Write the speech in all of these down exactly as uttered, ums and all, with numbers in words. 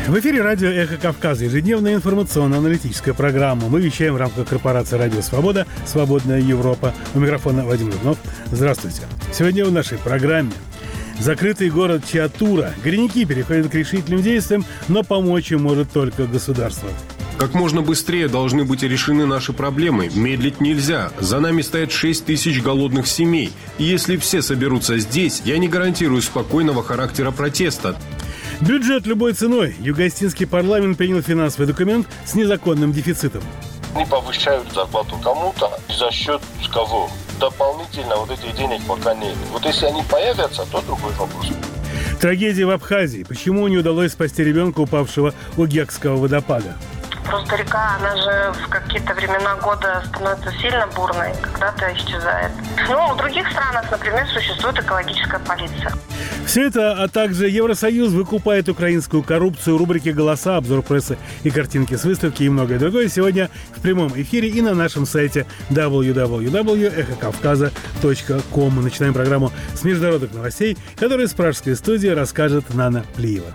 В эфире радио «Эхо Кавказа», ежедневная информационно-аналитическая программа. Мы вещаем в рамках корпорации «Радио Свобода», «Свободная Европа». У микрофона Вадим Руднов. Здравствуйте. Сегодня в нашей программе закрытый город Чиатура. Горняки переходят к решительным действиям, но помочь им может только государство. Как можно быстрее должны быть решены наши проблемы. Медлить нельзя. За нами стоят шесть тысяч голодных семей. И если все соберутся здесь, я не гарантирую спокойного характера протеста. Бюджет любой ценой. Юго-Остинский парламент принял финансовый документ с незаконным дефицитом. Они повышают зарплату кому-то, и за счет кого? Дополнительно вот этих денег пока нет. Вот если они появятся, то другой вопрос. Трагедия в Абхазии. Почему не удалось спасти ребенка, упавшего у Гекского водопада? Просто река, она же в какие-то времена года становится сильно бурной, когда-то исчезает. Ну, в других странах, например, существует экологическая полиция. Все это, а также Евросоюз выкупает украинскую коррупцию, рубрики «Голоса», обзор прессы и картинки с выставки и многое другое сегодня в прямом эфире и на нашем сайте дабл ю дабл ю дабл ю точка эхо кавказа точка ком. Мы начинаем программу с международных новостей, которые с пражской студии расскажет Нана Плиева.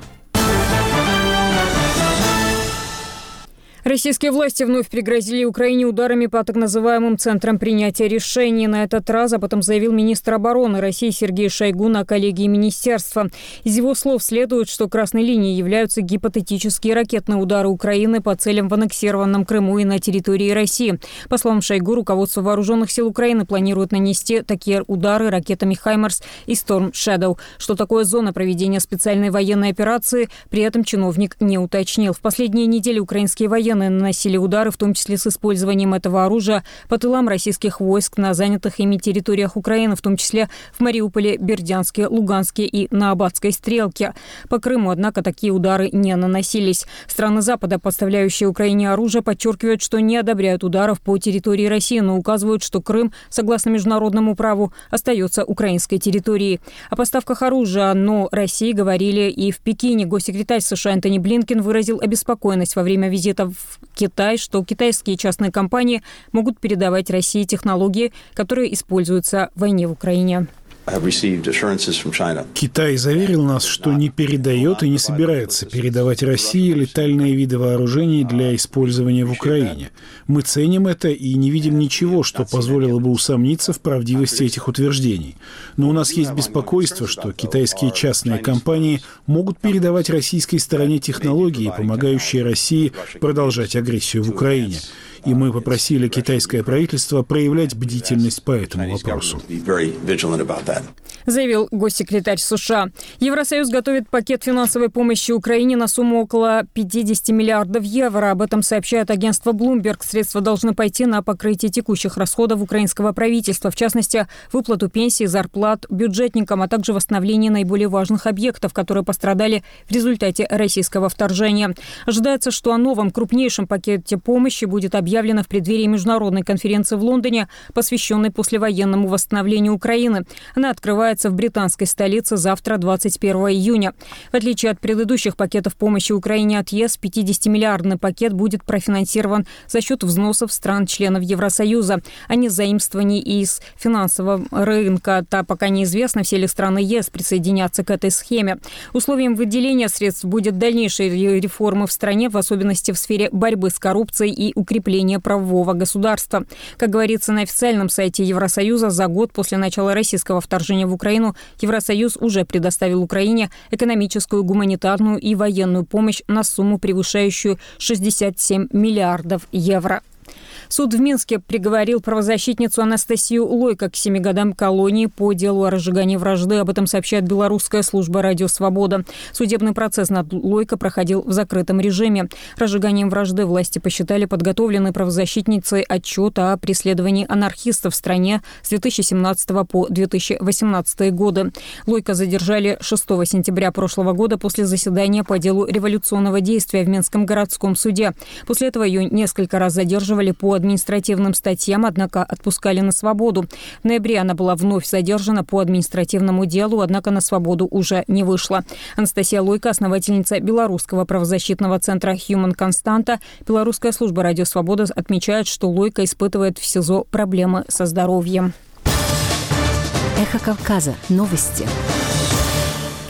Российские власти вновь пригрозили Украине ударами по так называемым центрам принятия решений. На этот раз об этом заявил министр обороны России Сергей Шойгу на коллегии министерства. Из его слов следует, что красной линией являются гипотетические ракетные удары Украины по целям в аннексированном Крыму и на территории России. По словам Шойгу, руководство вооруженных сил Украины планирует нанести такие удары ракетами «Хаймарс» и «Storm Shadow». Что такое зона проведения специальной военной операции, при этом чиновник не уточнил. В последние недели украинские военные наносили удары, в том числе с использованием этого оружия, по тылам российских войск на занятых ими территориях Украины, в том числе в Мариуполе, Бердянске, Луганске и на Абатской стрелке. По Крыму, однако, такие удары не наносились. Страны Запада, поставляющие Украине оружие, подчеркивают, что не одобряют ударов по территории России, но указывают, что Крым, согласно международному праву, остается украинской территорией. О поставках оружия, но России говорили и в Пекине. Госсекретарь США Энтони Блинкен выразил обеспокоенность во время визита в в Китай, что китайские частные компании могут передавать России технологии, которые используются в войне в Украине. Китай заверил нас, что не передает и не собирается передавать России летальные виды вооружений для использования в Украине. Мы ценим это и не видим ничего, что позволило бы усомниться в правдивости этих утверждений. Но у нас есть беспокойство, что китайские частные компании могут передавать российской стороне технологии, помогающие России продолжать агрессию в Украине. И мы попросили китайское правительство проявлять бдительность по этому вопросу. Заявил госсекретарь США. Евросоюз готовит пакет финансовой помощи Украине на сумму около пятьдесят миллиардов евро. Об этом сообщает агентство Bloomberg. Средства должны пойти на покрытие текущих расходов украинского правительства, в частности, выплату пенсий, зарплат бюджетникам, а также восстановление наиболее важных объектов, которые пострадали в результате российского вторжения. Ожидается, что о новом крупнейшем пакете помощи будет объявлено в преддверии международной конференции в Лондоне, посвященной послевоенному восстановлению Украины. Она открывается в британской столице завтра, двадцать первого июня. В отличие от предыдущих пакетов помощи Украине от ЕС, пятидесятимиллиардный пакет будет профинансирован за счет взносов стран-членов Евросоюза, а не заимствований из финансового рынка. Так пока неизвестно, все ли страны ЕС присоединятся к этой схеме. Условием выделения средств будет дальнейшие реформы в стране, в особенности в сфере борьбы с коррупцией и укрепления правового государства. Как говорится на официальном сайте Евросоюза, за год после начала российского вторжения в Украину Евросоюз уже предоставил Украине экономическую, гуманитарную и военную помощь на сумму, превышающую шестьдесят семь миллиардов евро. Суд в Минске приговорил правозащитницу Анастасию Лойко к семи годам колонии по делу о разжигании вражды. Об этом сообщает белорусская служба «Радио Свобода». Судебный процесс над Лойко проходил в закрытом режиме. Разжиганием вражды власти посчитали подготовленный правозащитницей отчет о преследовании анархистов в стране с две тысячи семнадцатого по две тысячи восемнадцатый годы. Лойко задержали шестого сентября прошлого года после заседания по делу революционного действия в Минском городском суде. После этого ее несколько раз задерживали по административным статьям, однако отпускали на свободу. В ноябре она была вновь задержана по административному делу, однако на свободу уже не вышла. Анастасия Лойко, основательница белорусского правозащитного центра Human Constanta. Белорусская служба «Радио Свобода» отмечает, что Лойко испытывает в СИЗО проблемы со здоровьем. Эхо Кавказа. Новости.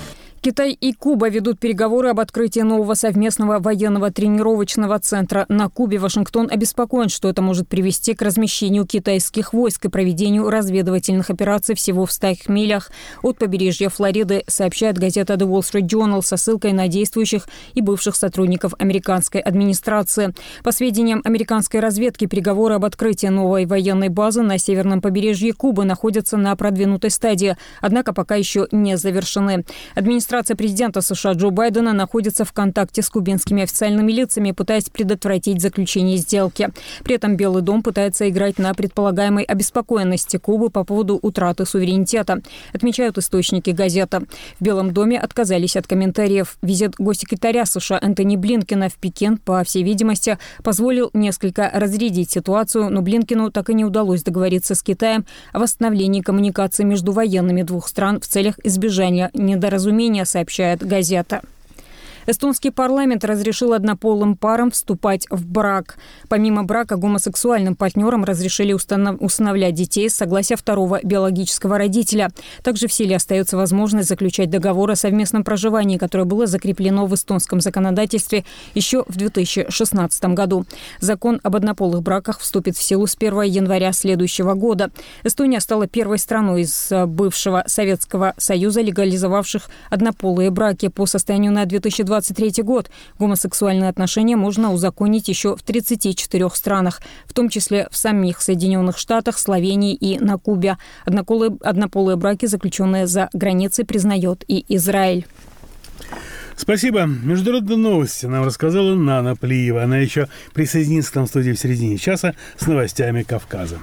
Китай и Куба ведут переговоры об открытии нового совместного военного тренировочного центра на Кубе. Вашингтон обеспокоен, что это может привести к размещению китайских войск и проведению разведывательных операций всего в стах милях от побережья Флориды, сообщает газета The Wall Street Journal со ссылкой на действующих и бывших сотрудников американской администрации. По сведениям американской разведки, переговоры об открытии новой военной базы на северном побережье Кубы находятся на продвинутой стадии, однако пока еще не завершены. Администрация Администрация президента США Джо Байдена находится в контакте с кубинскими официальными лицами, пытаясь предотвратить заключение сделки. При этом Белый дом пытается играть на предполагаемой обеспокоенности Кубы по поводу утраты суверенитета, отмечают источники газеты. В Белом доме отказались от комментариев. Визит госсекретаря США Энтони Блинкена в Пекин, по всей видимости, позволил несколько разрядить ситуацию, но Блинкену так и не удалось договориться с Китаем о восстановлении коммуникаций между военными двух стран в целях избежания недоразумения, сообщает газета. Эстонский парламент разрешил однополым парам вступать в брак. Помимо брака, гомосексуальным партнерам разрешили установ... усыновлять детей с согласия второго биологического родителя. Также в силе остается возможность заключать договор о совместном проживании, которое было закреплено в эстонском законодательстве еще в две тысячи шестнадцатом году. Закон об однополых браках вступит в силу с первого января следующего года. Эстония стала первой страной из бывшего Советского Союза, легализовавших однополые браки. По состоянию на две тысячи двадцать третий год гомосексуальные отношения можно узаконить еще в тридцати четырёх странах, в том числе в самих Соединенных Штатах, Словении и на Кубе. Однополые, однополые браки, заключенные за границей, признает и Израиль. Спасибо. Международные новости нам рассказала Нана Плиева. Она еще присоединится к нам в студии в середине часа с новостями Кавказа.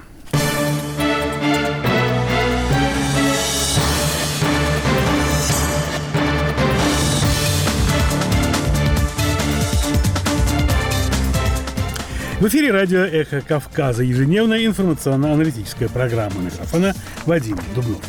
В эфире радио «Эхо Кавказа». Ежедневная информационно-аналитическая программа. Микрофона Вадим Дубнов.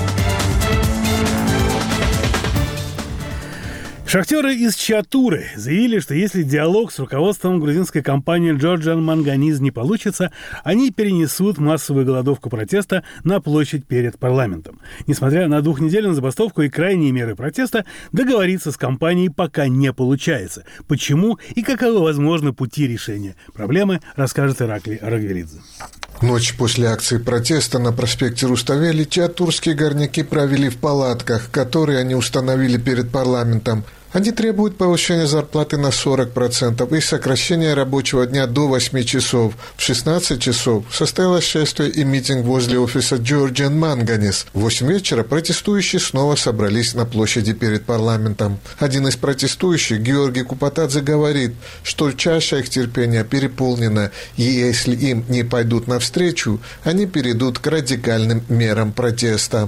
Шахтеры из Чатуры заявили, что если диалог с руководством грузинской компании Georgian Manganese не получится, они перенесут массовую голодовку протеста на площадь перед парламентом. Несмотря на двухнедельную забастовку и крайние меры протеста, договориться с компанией пока не получается. Почему и каковы возможны пути решения проблемы, расскажет Ираклий Рагверидзе. Ночь после акции протеста на проспекте Руставели чатурские горняки провели в палатках, которые они установили перед парламентом. Они требуют повышения зарплаты на сорок процентов и сокращения рабочего дня до восьми часов. В шестнадцать часов состоялось шествие и митинг возле офиса Georgian Manganese. В восемь вечера протестующие снова собрались на площади перед парламентом. Один из протестующих, Георгий Купатадзе, говорит, что чаша их терпения переполнена, и если им не пойдут навстречу, они перейдут к радикальным мерам протеста.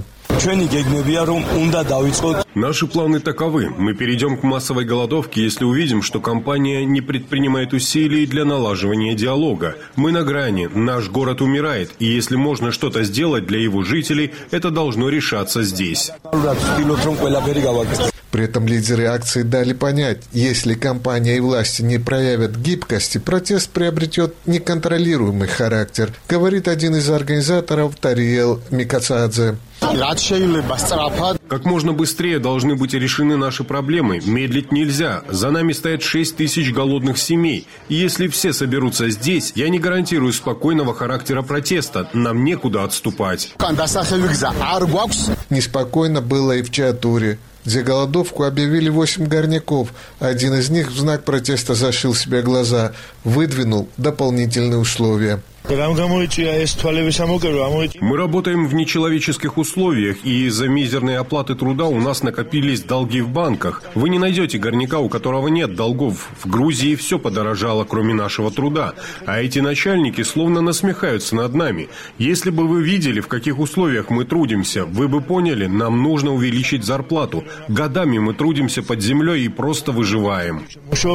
Наши планы таковы. Мы перейдем к массовой голодовке, если увидим, что компания не предпринимает усилий для налаживания диалога. Мы на грани, наш город умирает, и если можно что-то сделать для его жителей, это должно решаться здесь. При этом лидеры акции дали понять, если компания и власти не проявят гибкости, протест приобретет неконтролируемый характер, говорит один из организаторов Тариел Микацадзе. Как можно быстрее должны быть решены наши проблемы. Медлить нельзя. За нами стоят шесть тысяч голодных семей. И если все соберутся здесь, я не гарантирую спокойного характера протеста. Нам некуда отступать. Неспокойно было и в Чатуре, где голодовку объявили восемь горняков. Один из них в знак протеста зашил себе глаза, выдвинул дополнительные условия. Мы работаем в нечеловеческих условиях, и из-за мизерной оплаты труда у нас накопились долги в банках. Вы не найдете горняка, у которого нет долгов. В Грузии все подорожало, кроме нашего труда. А эти начальники словно насмехаются над нами. Если бы вы видели, в каких условиях мы трудимся, вы бы поняли, нам нужно увеличить зарплату. Годами мы трудимся под землей и просто выживаем.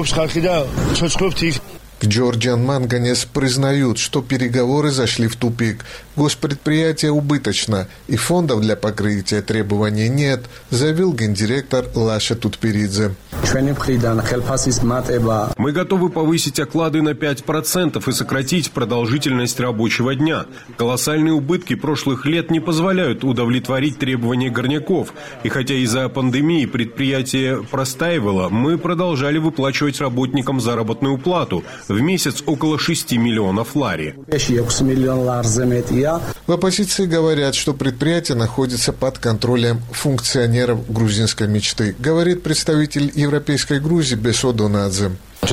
В Georgian Manganese признают, что переговоры зашли в тупик. Госпредприятие убыточно, и фондов для покрытия требований нет, заявил гендиректор Лаша Тутперидзе. Мы готовы повысить оклады на пять процентов и сократить продолжительность рабочего дня. Колоссальные убытки прошлых лет не позволяют удовлетворить требования горняков. И хотя из-за пандемии предприятие простаивало, мы продолжали выплачивать работникам заработную плату в месяц около шести миллионов лари. В оппозиции говорят, что предприятие находится под контролем функционеров грузинской мечты, говорит представитель Европейской Грузии Бесо Донадзе.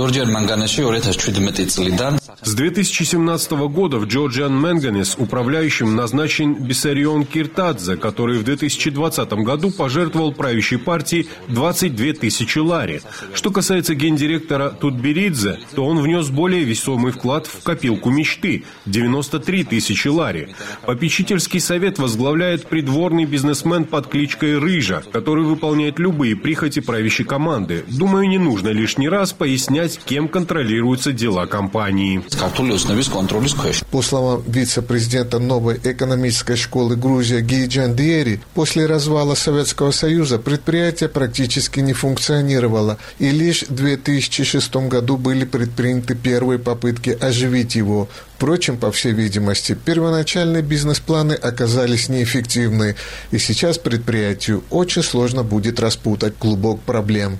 С две тысячи семнадцатого года в Georgian Manganese управляющим назначен Бисарион Киртадзе, который в две тысячи двадцатом году пожертвовал правящей партии двадцать две тысячи лари. Что касается гендиректора Тутберидзе, то он внес более весомый вклад в копилку мечты – девяносто три тысячи лари. Попечительский совет возглавляет придворный бизнесмен под кличкой Рыжа, который выполняет любые прихоти правящей команды. Думаю, не нужно лишний раз пояснять, кем контролируются дела компании. По словам вице-президента новой экономической школы Грузии Гиджан Диери, после развала Советского Союза предприятие практически не функционировало, и лишь в две тысячи шестом году были предприняты первые попытки оживить его. Впрочем, по всей видимости, первоначальные бизнес-планы оказались неэффективны, и сейчас предприятию очень сложно будет распутать клубок проблем.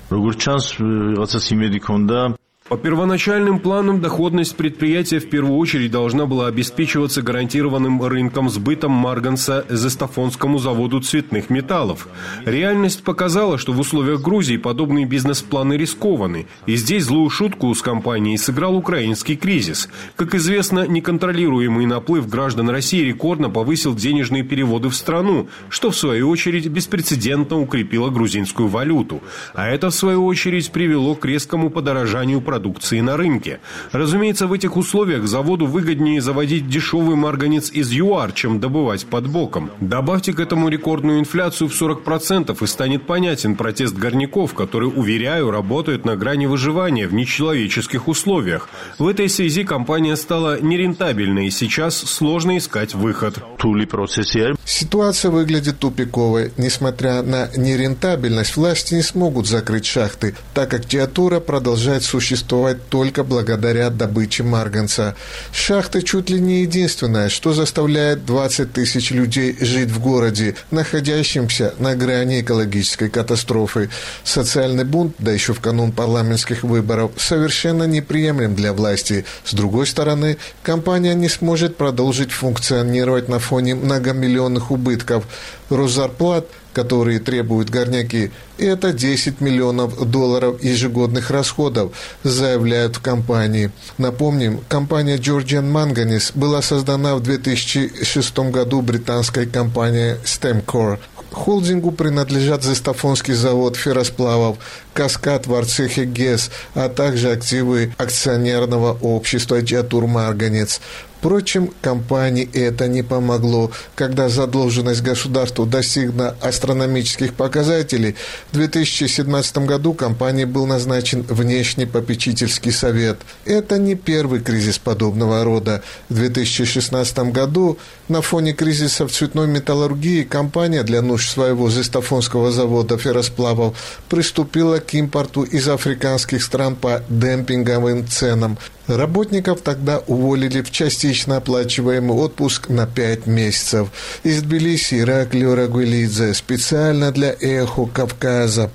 По первоначальным планам доходность предприятия в первую очередь должна была обеспечиваться гарантированным рынком сбыта марганца Зестафонскому заводу цветных металлов. Реальность показала, что в условиях Грузии подобные бизнес-планы рискованы, и здесь злую шутку с компанией сыграл украинский кризис. Как известно, неконтролируемый наплыв граждан России рекордно повысил денежные переводы в страну, что в свою очередь беспрецедентно укрепило грузинскую валюту. А это в свою очередь привело к резкому подорожанию продуктов продукции на рынке. Разумеется, в этих условиях заводу выгоднее заводить дешевый марганец из ЮАР, чем добывать под боком. Добавьте к этому рекордную инфляцию в сорок процентов, и станет понятен протест горняков, которые, уверяю, работают на грани выживания в нечеловеческих условиях. В этой связи компания стала нерентабельной, и сейчас сложно искать выход. Ситуация выглядит тупиковой. Несмотря на нерентабельность, власти не смогут закрыть шахты, так как Театура продолжает существовать только благодаря добыче марганца. Шахты чуть ли не единственное, что заставляет двадцать тысяч людей жить в городе, находящемся на грани экологической катастрофы. Социальный бунт, да еще в канун парламентских выборов, совершенно неприемлем для власти. С другой стороны, компания не сможет продолжить функционировать на фоне многомиллионных убытков. Рост зарплат, которые требуют горняки, это десять миллионов долларов ежегодных расходов, заявляют в компании. Напомним, компания Georgian Manganese была создана в две тысячи шестом году британской компанией Stemcor. Холдингу принадлежат Зестафонский завод ферросплавов, Каскад в Арцехе ГЭС, а также активы акционерного общества Театур Марганец. Впрочем, компании это не помогло. Когда задолженность государства достигла астрономических показателей, в две тысячи семнадцатом году компании был назначен внешний попечительский совет. Это не первый кризис подобного рода. В две тысячи шестнадцатом году на фоне кризиса в цветной металлургии компания для нужд своего Зестафонского завода ферросплавов приступила к импорту из африканских стран по демпинговым ценам. Работников тогда уволили в частично оплачиваемый отпуск на пять месяцев. Из Тбилиси Ираклий Рагулидзе специально для «Эхо Кавказа».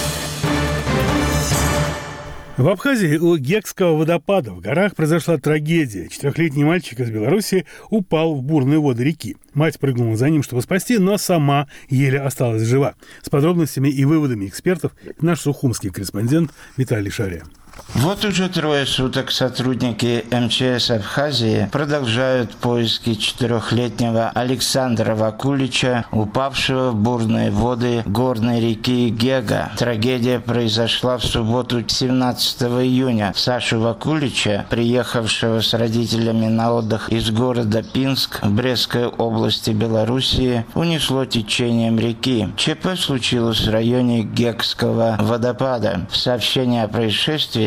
В Абхазии у Гекского водопада в горах произошла трагедия. Четырехлетний мальчик из Беларуси упал в бурные воды реки. Мать прыгнула за ним, чтобы спасти, но сама еле осталась жива. С подробностями и выводами экспертов наш сухумский корреспондент Виталий Шария. Вот уже трое суток сотрудники эм че эс Абхазии продолжают поиски четырехлетнего Александра Вакулича, упавшего в бурные воды горной реки Гега. Трагедия произошла в субботу семнадцатого июня. Сашу Вакулича, приехавшего с родителями на отдых из города Пинск в Брестской области Белоруссии, унесло течением реки. ЧП случилось в районе Гекского водопада. В сообщении о происшествии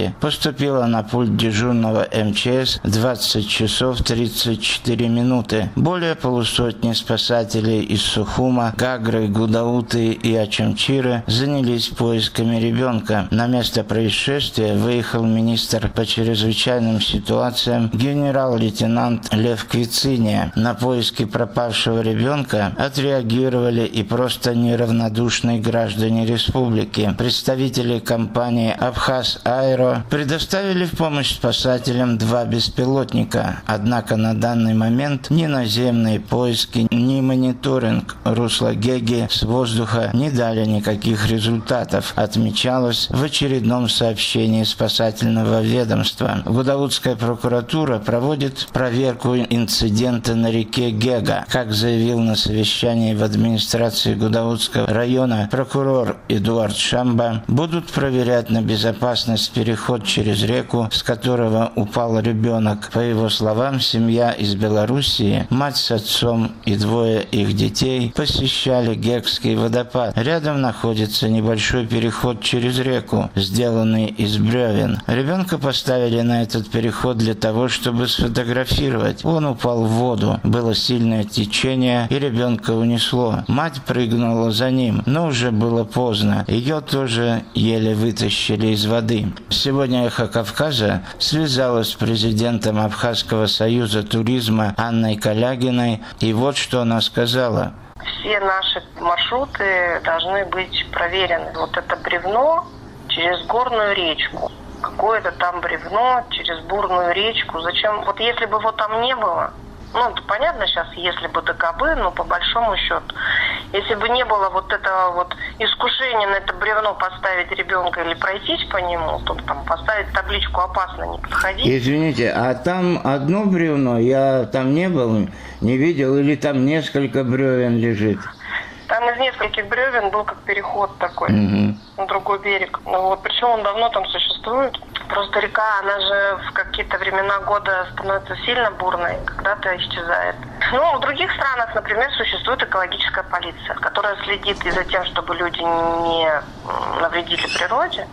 Хакасии поступила на пульт дежурного эм че эс двадцать часов тридцать четыре минуты. Более полусотни спасателей из Сухума, Гагры, Гудауты и Ачамчиры занялись поисками ребенка. На место происшествия выехал министр по чрезвычайным ситуациям генерал-лейтенант Лев Квициния. На поиски пропавшего ребенка отреагировали и просто неравнодушные граждане республики. Представители компании «Абхаз Аэро» предоставили в помощь спасателям два беспилотника. Однако на данный момент ни наземные поиски, ни мониторинг русла Геги с воздуха не дали никаких результатов, отмечалось в очередном сообщении спасательного ведомства. Гудаутская прокуратура проводит проверку инцидента на реке Гега. Как заявил на совещании в администрации Гудаутского района прокурор Эдуард Шамба, будут проверять на безопасность переход через реку, с которого упал ребенок. По его словам, семья из Белоруссии, мать с отцом и двое их детей посещали Гегский водопад. Рядом находится небольшой переход через реку, сделанный из бревен. Ребенка поставили на этот переход для того, чтобы сфотографировать. Он упал в воду. Было сильное течение, и ребенка унесло. Мать прыгнула за ним, но уже было поздно. Ее тоже еле вытащили из воды. Сегодня «Эхо Кавказа» связалась с президентом Абхазского союза туризма Анной Калягиной, и вот что она сказала. Все наши маршруты должны быть проверены. Вот это бревно через горную речку. Какое-то там бревно через бурную речку. Зачем? Вот если бы его там не было, ну, это понятно сейчас, если бы ДКБ, но по большому счету, если бы не было вот этого вот искушения на это бревно поставить ребенка или пройтись по нему, то там поставить табличку «опасно, не подходить». Извините, а там одно бревно, я там не был, не видел, или там несколько бревен лежит? Там из нескольких бревен был как переход такой угу. на другой берег. Ну, вот, причем он давно там существует. Просто река, она же в какие-то времена года становится сильно бурной, когда-то исчезает. Ну, в других странах, например, существует экологическая полиция, которая следит и за тем, чтобы люди не навредили природе,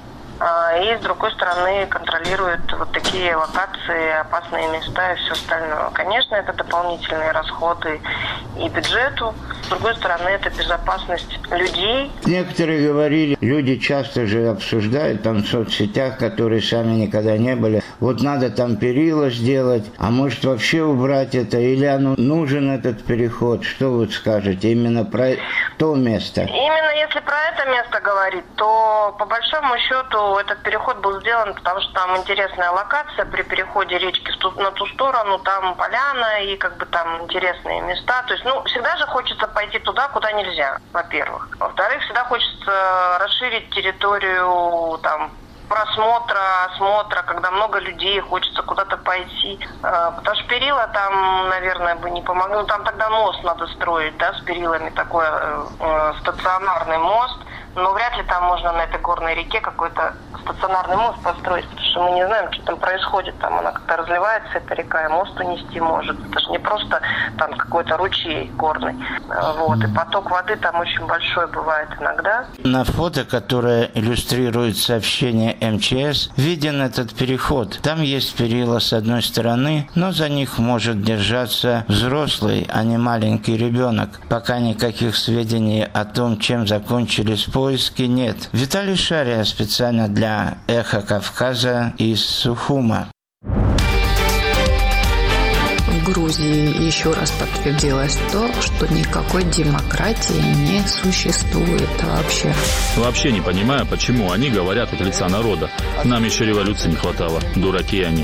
и, с другой стороны, контролирует вот такие локации, опасные места и все остальное. Конечно, это дополнительные расходы и бюджету. С другой стороны, это безопасность людей. Некоторые говорили, люди часто же обсуждают там в соцсетях, которые сами никогда не были. Вот надо там перила сделать, а может вообще убрать это, или оно нужен этот переход? Что вы скажете именно про то место? Именно если про это место говорить, то по большому счету этот переход был сделан, потому что там интересная локация при переходе речки на ту сторону, там поляна и как бы там интересные места. То есть, ну, всегда же хочется пойти туда, куда нельзя, во-первых. Во-вторых, всегда хочется расширить территорию там просмотра, осмотра, когда много людей, хочется куда-то пойти. Потому что перила там, наверное, бы не помогли. Ну, там тогда мост надо строить, да, с перилами, такой э, стационарный мост. Но вряд ли там можно на этой горной реке какой-то стационарный мост построить, потому что мы не знаем, что там происходит. Там она как-то разливается, эта река, и мост унести может. Это же не просто там какой-то ручей горный. Вот. И поток воды там очень большой бывает иногда. На фото, которое иллюстрирует сообщение эм че эс, виден этот переход. Там есть перила с одной стороны, но за них может держаться взрослый, а не маленький ребенок. Пока никаких сведений о том, чем закончились поиски, нет. Виталий Шария специально для «Эхо Кавказа» из Сухума. В Грузии еще раз подтвердилось то, что никакой демократии не существует вообще. Вообще не понимаю, почему они говорят от лица народа. Нам еще революции не хватало. Дураки они.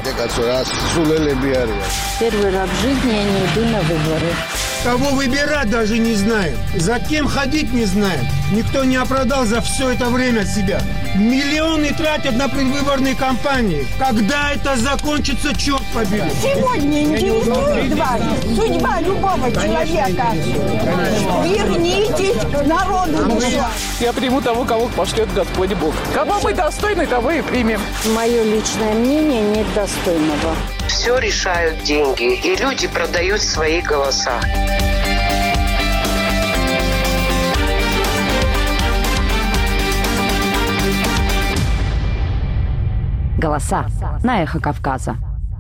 Первый раз в жизни я не иду на выборы. Кого выбирать даже не знаем. За кем ходить не знаем. Никто не оправдал за все это время себя. Миллионы тратят на предвыборные кампании. Когда это закончится, черт побери. Сегодня интересует вас судьба любого человека. Вернитесь к народу душа. Я приму того, кого пошлет Господь Бог. Кого мы достойны, того и примем. Мое личное мнение нет достойного. Все решают деньги, и люди продают свои голоса. Голоса «Голоса» на Эхо Кавказа.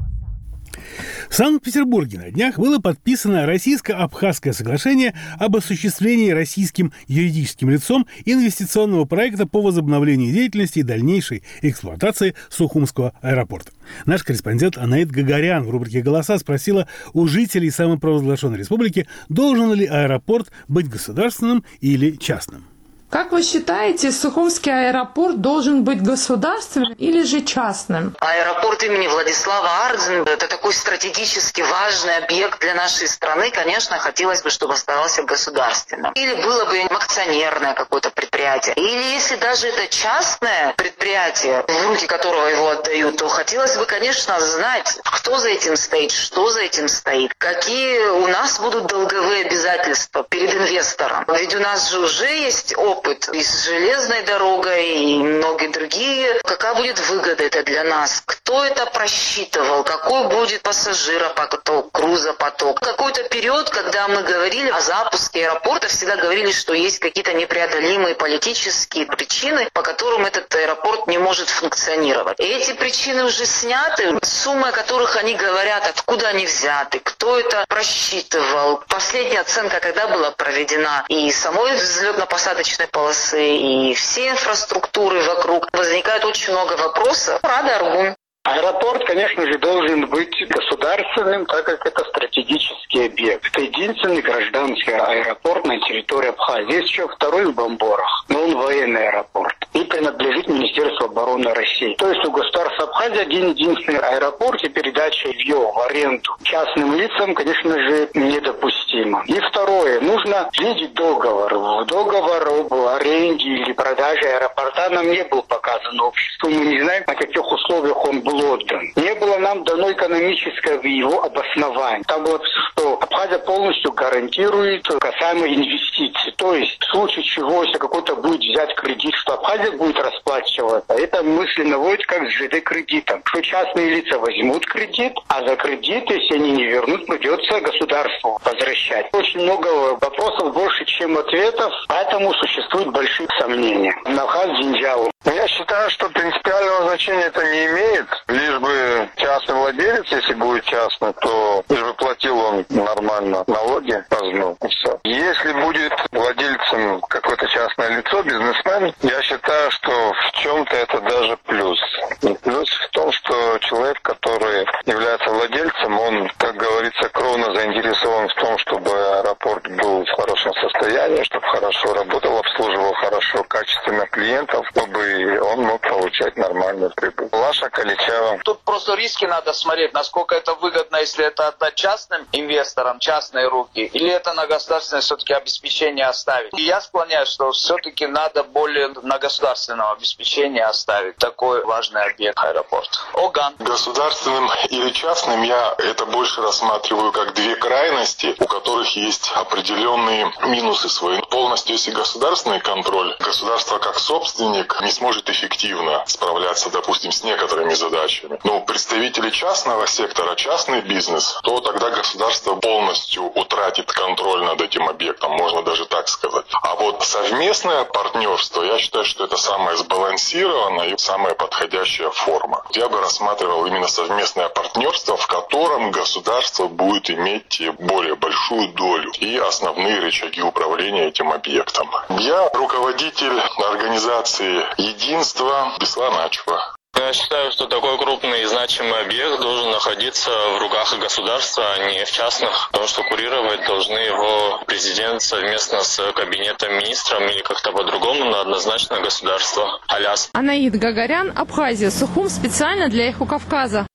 В Санкт-Петербурге на днях было подписано Российско-Абхазское соглашение об осуществлении российским юридическим лицом инвестиционного проекта по возобновлению деятельности и дальнейшей эксплуатации Сухумского аэропорта. Наш корреспондент Анаит Гагарян в рубрике «Голоса» спросила у жителей самопровозглашенной республики, должен ли аэропорт быть государственным или частным. Как вы считаете, Сухумский аэропорт должен быть государственным или же частным? Аэропорт имени Владислава Ардзина – это такой стратегически важный объект для нашей страны. Конечно, хотелось бы, чтобы оставался государственным. Или было бы акционерное какое-то предприятие. Или если даже это частное предприятие, в руки которого его отдают, то хотелось бы, конечно, знать, кто за этим стоит, что за этим стоит, какие у нас будут долговые обязательства перед инвестором. Ведь у нас же уже есть опыт. Опыт и с железной дорогой, и многие другие. Какая будет выгода это для нас? Кто это просчитывал? Какой будет пассажиропоток, грузопоток? Какой-то период, когда мы говорили о запуске аэропорта, всегда говорили, что есть какие-то непреодолимые политические причины, по которым этот аэропорт не может функционировать. И эти причины уже сняты. Суммы, о которых они говорят, откуда они взяты, кто это просчитывал. Последняя оценка, когда была проведена, и самой взлетно-посадочной полосы и все инфраструктуры вокруг. Возникает очень много вопросов. Рада Аргун. Аэропорт, конечно же, должен быть государственным, так как это стратегический объект. Это единственный гражданский аэропорт на территории Абхазии. Есть еще второй в Бомборах, но он военный аэропорт и принадлежит Министерству обороны России. То есть у государства Абхазии один-единственный аэропорт, и передача его в аренду частным лицам, конечно же, недопустима. И второе, нужно видеть договор. В договор об аренде или продаже аэропорта нам не был показан обществу. Мы не знаем, на каких условиях он был отдан. Не было нам дано экономическое его обоснование. Там было, что Абхазия полностью гарантирует касаемо инвестиций. То есть в случае чего, если какой-то будет взять кредит, что Абхазия будет расплачиваться, это мысли наводит как с ЖД-кредитом. Что частные лица возьмут кредит, а за кредит, если они не вернут, придется государству возвращать. Очень много вопросов, больше, чем ответов, поэтому существуют большие сомнения. Нахаз Зинджау. Я считаю, что принципиального значения это не имеет. Лишь бы частный владелец, если будет частный, то лишь бы платил он нормально налоги, возьму, и все. Если будет владельцем какое-то частное лицо, бизнесмен, я считаю, что в чем-то это даже плюс. И плюс в том, что человек, который является владельцем, он, как говорится, кровно заинтересован в том, чтобы аэропорт был в хорошем состоянии, чтобы хорошо работал, обслуживал хорошо, качественно клиентов, чтобы он мог получать нормальную прибыль. Лаша Каличева. Тут просто риски надо смотреть, насколько это выгодно, если это отдать частным инвесторам, частные руки, или это на государственное все-таки обеспечение оставить. И я склоняюсь, что все-таки надо более на государственном обеспечении оставить такой важный объект аэропорт. Оган. Государственным или частным я это больше рассматриваю как две крайности, у которых есть определенные минусы свои. Полностью, если государственный контроль, государство как собственник не сможет эффективно справляться, допустим, с некоторыми задачами. Но представители частного сектора, частный бизнес, то тогда государство полностью утратит контроль над этим объектом, можно даже так сказать. А вот совместное партнерство, я считаю, что это самая сбалансированная и самая подходящая форма. Я бы рассматривал именно совместное партнерство, в котором государство будет иметь более большую долю и основные рычаги управления этим объектом. Я руководитель организации «Единство» Беслан Ачва. Я считаю, что такой крупный и значимый объект должен находиться в руках государства, а не в частных, потому что курировать должны его президент совместно с кабинетом министров или как-то по-другому, но однозначно государство. Аляс. Анаит Гагарян, Абхазия, Сухум, специально для Эхо Кавказа.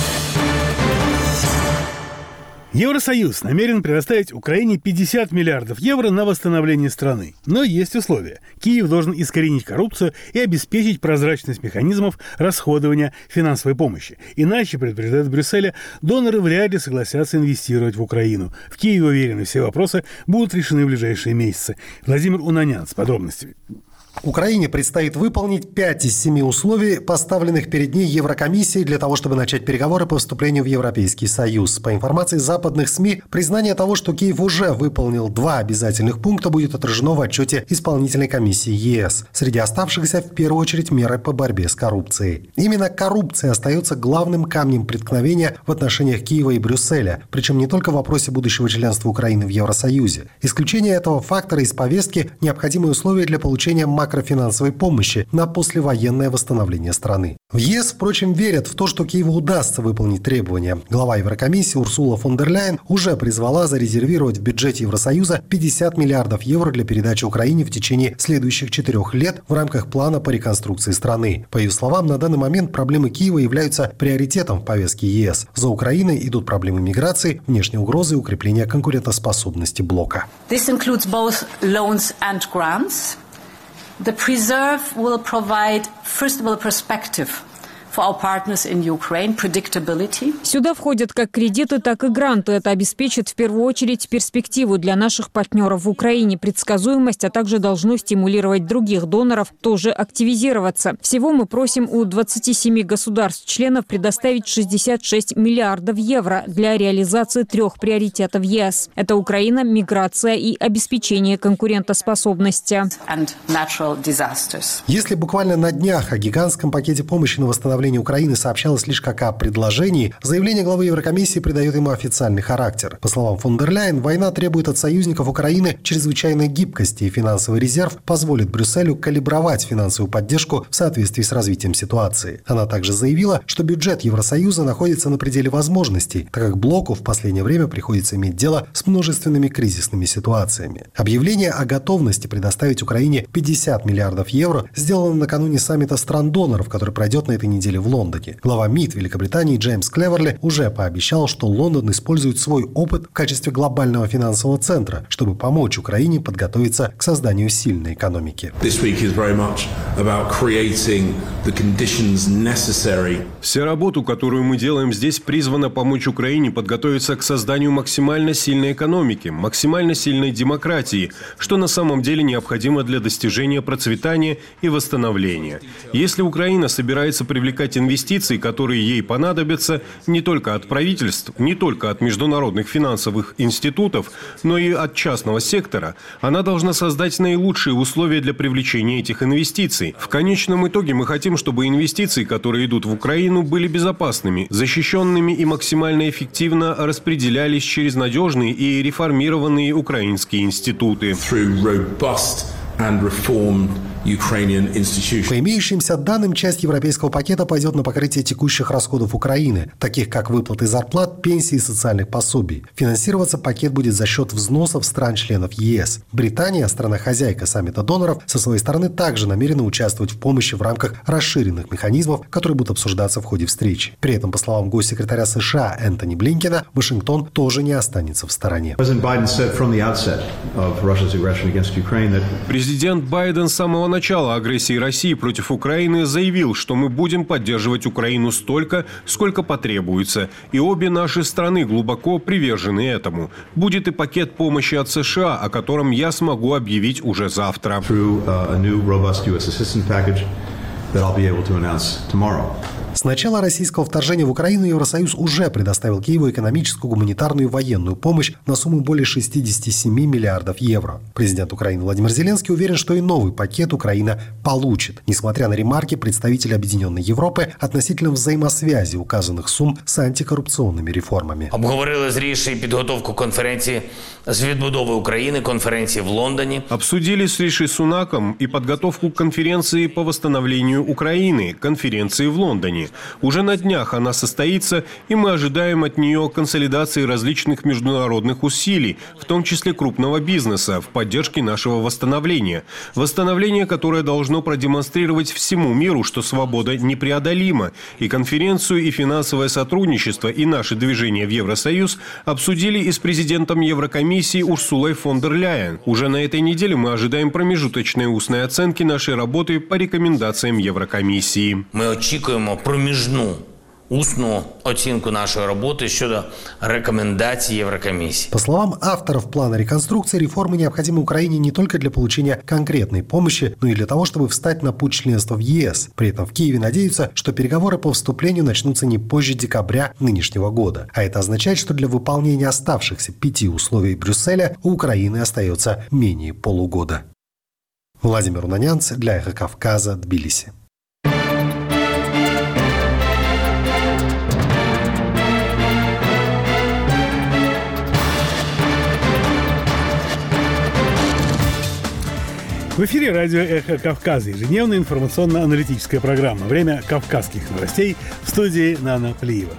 Евросоюз намерен предоставить Украине пятьдесят миллиардов евро на восстановление страны. Но есть условия. Киев должен искоренить коррупцию и обеспечить прозрачность механизмов расходования финансовой помощи. Иначе, предупреждают в Брюсселе, доноры вряд ли согласятся инвестировать в Украину. В Киеве уверены, все вопросы будут решены в ближайшие месяцы. Владимир Унанян с подробностями. Украине предстоит выполнить пять из семи условий, поставленных перед ней Еврокомиссией для того, чтобы начать переговоры по вступлению в Европейский Союз. По информации западных СМИ, признание того, что Киев уже выполнил два обязательных пункта, будет отражено в отчете исполнительной комиссии ЕС. Среди оставшихся в первую очередь меры по борьбе с коррупцией. Именно коррупция остается главным камнем преткновения в отношениях Киева и Брюсселя, причем не только в вопросе будущего членства Украины в Евросоюзе. Исключение этого фактора из повестки – необходимые условия для получения макрофинансовой помощи на послевоенное восстановление страны. В ЕС, впрочем, верят в то, что Киеву удастся выполнить требования. Глава Еврокомиссии Урсула фон дер Ляйен уже призвала зарезервировать в бюджете Евросоюза пятьдесят миллиардов евро для передачи Украине в течение следующих четырех лет в рамках плана по реконструкции страны. По ее словам, на данный момент проблемы Киева являются приоритетом в повестке ЕС. За Украиной идут проблемы миграции, внешней угрозы и укрепления конкурентоспособности блока. This includes both loans and grants. The preserve will provide, first of all, a perspective for our partners in Ukraine, predictability. Сюда входят как кредиты, так и гранты. Это обеспечит в первую очередь перспективу для наших партнеров в Украине, предсказуемость, а также должно стимулировать других доноров тоже активизироваться. Всего мы просим у двадцати семи государств-членов предоставить шестьдесят шесть миллиардов евро для реализации трех приоритетов ЕС. Это Украина, миграция и обеспечение конкурентоспособности. And natural disasters. Если буквально на днях о гигантском пакете помощи на восстановление Украины сообщалось лишь как о предложении, заявление главы Еврокомиссии придает ему официальный характер. По словам фон дер Ляйен, война требует от союзников Украины чрезвычайной гибкости, и финансовый резерв позволит Брюсселю калибровать финансовую поддержку в соответствии с развитием ситуации. Она также заявила, что бюджет Евросоюза находится на пределе возможностей, так как блоку в последнее время приходится иметь дело с множественными кризисными ситуациями. Объявление о готовности предоставить Украине пятьдесят миллиардов евро сделано накануне саммита стран-доноров, который пройдет на этой неделе в Лондоне. Глава МИД Великобритании Джеймс Клеверли уже пообещал, что Лондон использует свой опыт в качестве глобального финансового центра, чтобы помочь Украине подготовиться к созданию сильной экономики. Вся работа, которую мы делаем здесь, призвана помочь Украине подготовиться к созданию максимально сильной экономики, максимально сильной демократии, что на самом деле необходимо для достижения процветания и восстановления. Если Украина собирается привлекать инвестиции, которые ей понадобятся не только от правительств, не только от международных финансовых институтов, но и от частного сектора, она должна создать наилучшие условия для привлечения этих инвестиций. В конечном итоге мы хотим, чтобы инвестиции, которые идут в Украину, были безопасными, защищенными и максимально эффективно распределялись через надежные и реформированные украинские институты. По имеющимся данным, часть европейского пакета пойдет на покрытие текущих расходов Украины, таких как выплаты зарплат, пенсий и социальных пособий. Финансироваться пакет будет за счет взносов стран-членов ЕС. Британия, страна-хозяйка саммита доноров, со своей стороны также намерена участвовать в помощи в рамках расширенных механизмов, которые будут обсуждаться в ходе встречи. При этом, по словам госсекретаря США Энтони Блинкена, Вашингтон тоже не останется в стороне. Президент Байден с самого начала агрессии России против Украины заявил, что мы будем поддерживать Украину столько, сколько потребуется. И обе наши страны глубоко привержены этому. Будет и пакет помощи от США, о котором я смогу объявить уже завтра. С начала российского вторжения в Украину Евросоюз уже предоставил Киеву экономическую, гуманитарную и военную помощь на сумму более шестидесяти семи миллиардов евро. Президент Украины Владимир Зеленский уверен, что и новый пакет Украина получит, несмотря на ремарки представителей Объединенной Европы относительно взаимосвязи указанных сумм с антикоррупционными реформами. Обговорили з Ріші підготовку конференції з відбудови України, конференції в Лондоне. Обсудили с Риши Сунаком и подготовку конференции по восстановлению Украины, конференции в Лондоне. Уже на днях она состоится, и мы ожидаем от нее консолидации различных международных усилий, в том числе крупного бизнеса, в поддержке нашего восстановления. Восстановление, которое должно продемонстрировать всему миру, что свобода непреодолима. И конференцию, и финансовое сотрудничество, и наше движение в Евросоюз обсудили и с президентом Еврокомиссии Урсулой фон дер Ляйен. Уже на этой неделе мы ожидаем промежуточной устной оценки нашей работы по рекомендациям Еврокомиссии. Мы очікуємо проміжну усну оцінку нашої роботи щодо рекомендаций Еврокомиссии. По словам авторов плана реконструкции, реформы необходимы Украине не только для получения конкретной помощи, но и для того, чтобы встать на путь членства в ЕС. При этом в Киеве надеются, что переговоры по вступлению начнутся не позже декабря нынешнего года. А это означает, что для выполнения оставшихся пяти условий Брюсселя у Украины остается менее полугода. Владимир Унанянц для «Эхо Кавказа», Тбилиси. В эфире радио «Эхо Кавказа», ежедневная информационно-аналитическая программа. Время кавказских новостей, в студии Нана Плиева.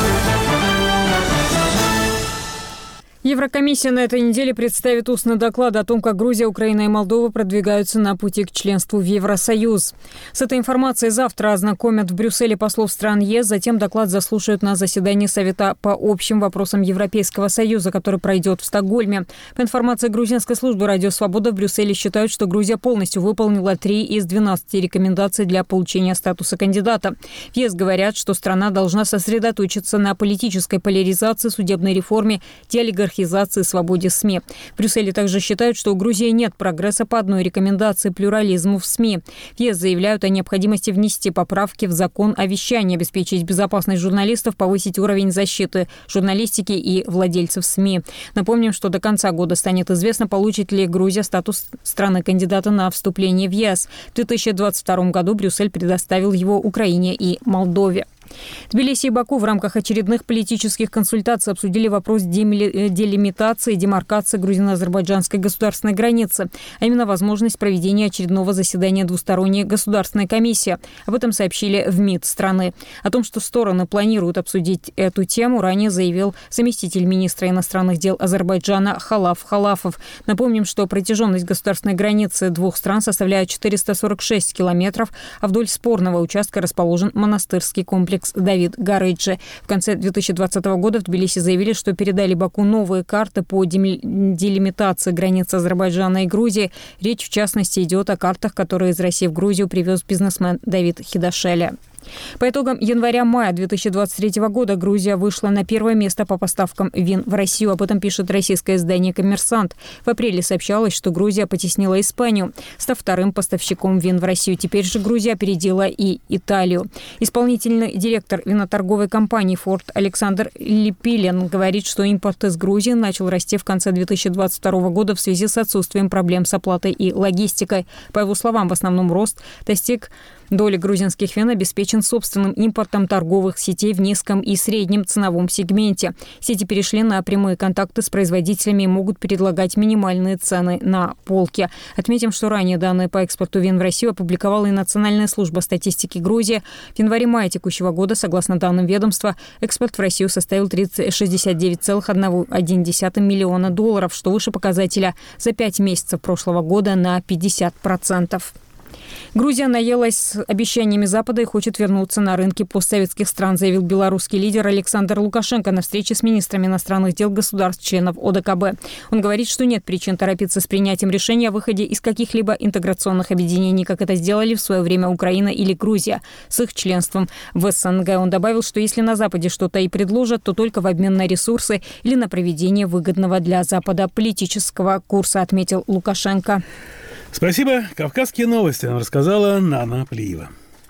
Еврокомиссия на этой неделе представит устный доклад о том, как Грузия, Украина и Молдова продвигаются на пути к членству в Евросоюз. С этой информацией завтра ознакомят в Брюсселе послов стран ЕС, затем доклад заслушают на заседании Совета по общим вопросам Европейского Союза, который пройдет в Стокгольме. По информации грузинской службы «Радио Свобода», в Брюсселе считают, что Грузия полностью выполнила три из двенадцати рекомендаций для получения статуса кандидата. В ЕС говорят, что страна должна сосредоточиться на политической поляризации, судебной реформе, деолигархизации, свободе СМИ. В Брюсселе также считают, что у Грузии нет прогресса по одной рекомендации плюрализму в СМИ. В ЕС заявляют о необходимости внести поправки в закон о вещании, обеспечить безопасность журналистов, повысить уровень защиты журналистики и владельцев СМИ. Напомним, что до конца года станет известно, получит ли Грузия статус страны-кандидата на вступление в ЕС. В две тысячи двадцать втором году Брюссель предоставил его Украине и Молдове. Тбилиси и Баку в рамках очередных политических консультаций обсудили вопрос делимитации и демаркации грузино-азербайджанской государственной границы, а именно возможность проведения очередного заседания двусторонней государственной комиссии. Об этом сообщили в МИД страны. О том, что стороны планируют обсудить эту тему, ранее заявил заместитель министра иностранных дел Азербайджана Халаф Халафов. Напомним, что протяженность государственной границы двух стран составляет четыреста сорок шесть километров, а вдоль спорного участка расположен монастырский комплекс Давид Гарыджи. В конце две тысячи двадцатого года в Тбилиси заявили, что передали Баку новые карты по делимитации границ Азербайджана и Грузии. Речь, в частности, идет о картах, которые из России в Грузию привез бизнесмен Давид Хидашеля. По итогам января-мая две тысячи двадцать третьего года Грузия вышла на первое место по поставкам вин в Россию. Об этом пишет российское издание «Коммерсант». В апреле сообщалось, что Грузия потеснила Испанию, став вторым поставщиком вин в Россию. Теперь же Грузия опередила и Италию. Исполнительный директор виноторговой компании «Форд» Александр Липилин говорит, что импорт из Грузии начал расти в конце две тысячи двадцать второго года в связи с отсутствием проблем с оплатой и логистикой. По его словам, в основном рост достиг доли грузинских вин обеспечен собственным импортом торговых сетей в низком и среднем ценовом сегменте. Сети перешли на прямые контакты с производителями и могут предлагать минимальные цены на полке. Отметим, что ранее данные по экспорту вин в Россию опубликовала и Национальная служба статистики Грузии. В январе-мае текущего года, согласно данным ведомства, экспорт в Россию составил шестьдесят девять целых один десятый миллиона долларов, что выше показателя за пять месяцев прошлого года на пятьдесят процентов. Грузия наелась обещаниями Запада и хочет вернуться на рынки постсоветских стран, заявил белорусский лидер Александр Лукашенко на встрече с министрами иностранных дел государств-членов О Д К Б. Он говорит, что нет причин торопиться с принятием решения о выходе из каких-либо интеграционных объединений, как это сделали в свое время Украина или Грузия с их членством в С Н Г. Он добавил, что если на Западе что-то и предложат, то только в обмен на ресурсы или на проведение выгодного для Запада политического курса, отметил Лукашенко. Спасибо. Кавказские новости нам рассказала Нана Плиева.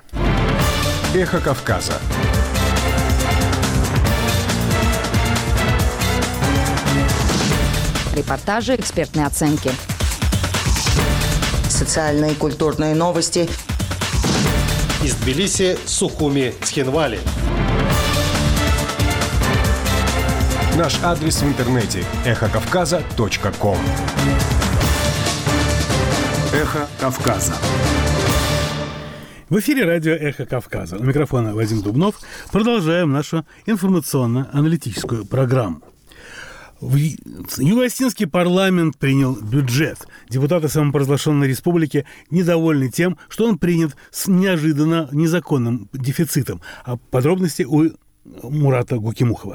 Эхо Кавказа. Репортажи, экспертные оценки. Социальные и культурные новости. Из Тбилиси, Сухуми, Цхинвали. Наш адрес в интернете – эхо кавказа точка ком. Эхо Кавказа. В эфире радио «Эхо Кавказа». У микрофона Вадим Дубнов. Продолжаем нашу информационно-аналитическую программу. Юго-Осетинский парламент принял бюджет. Депутаты самопровозглашенной республики недовольны тем, что он принят с неожиданно незаконным дефицитом. А подробности у Мурата Гукимухова.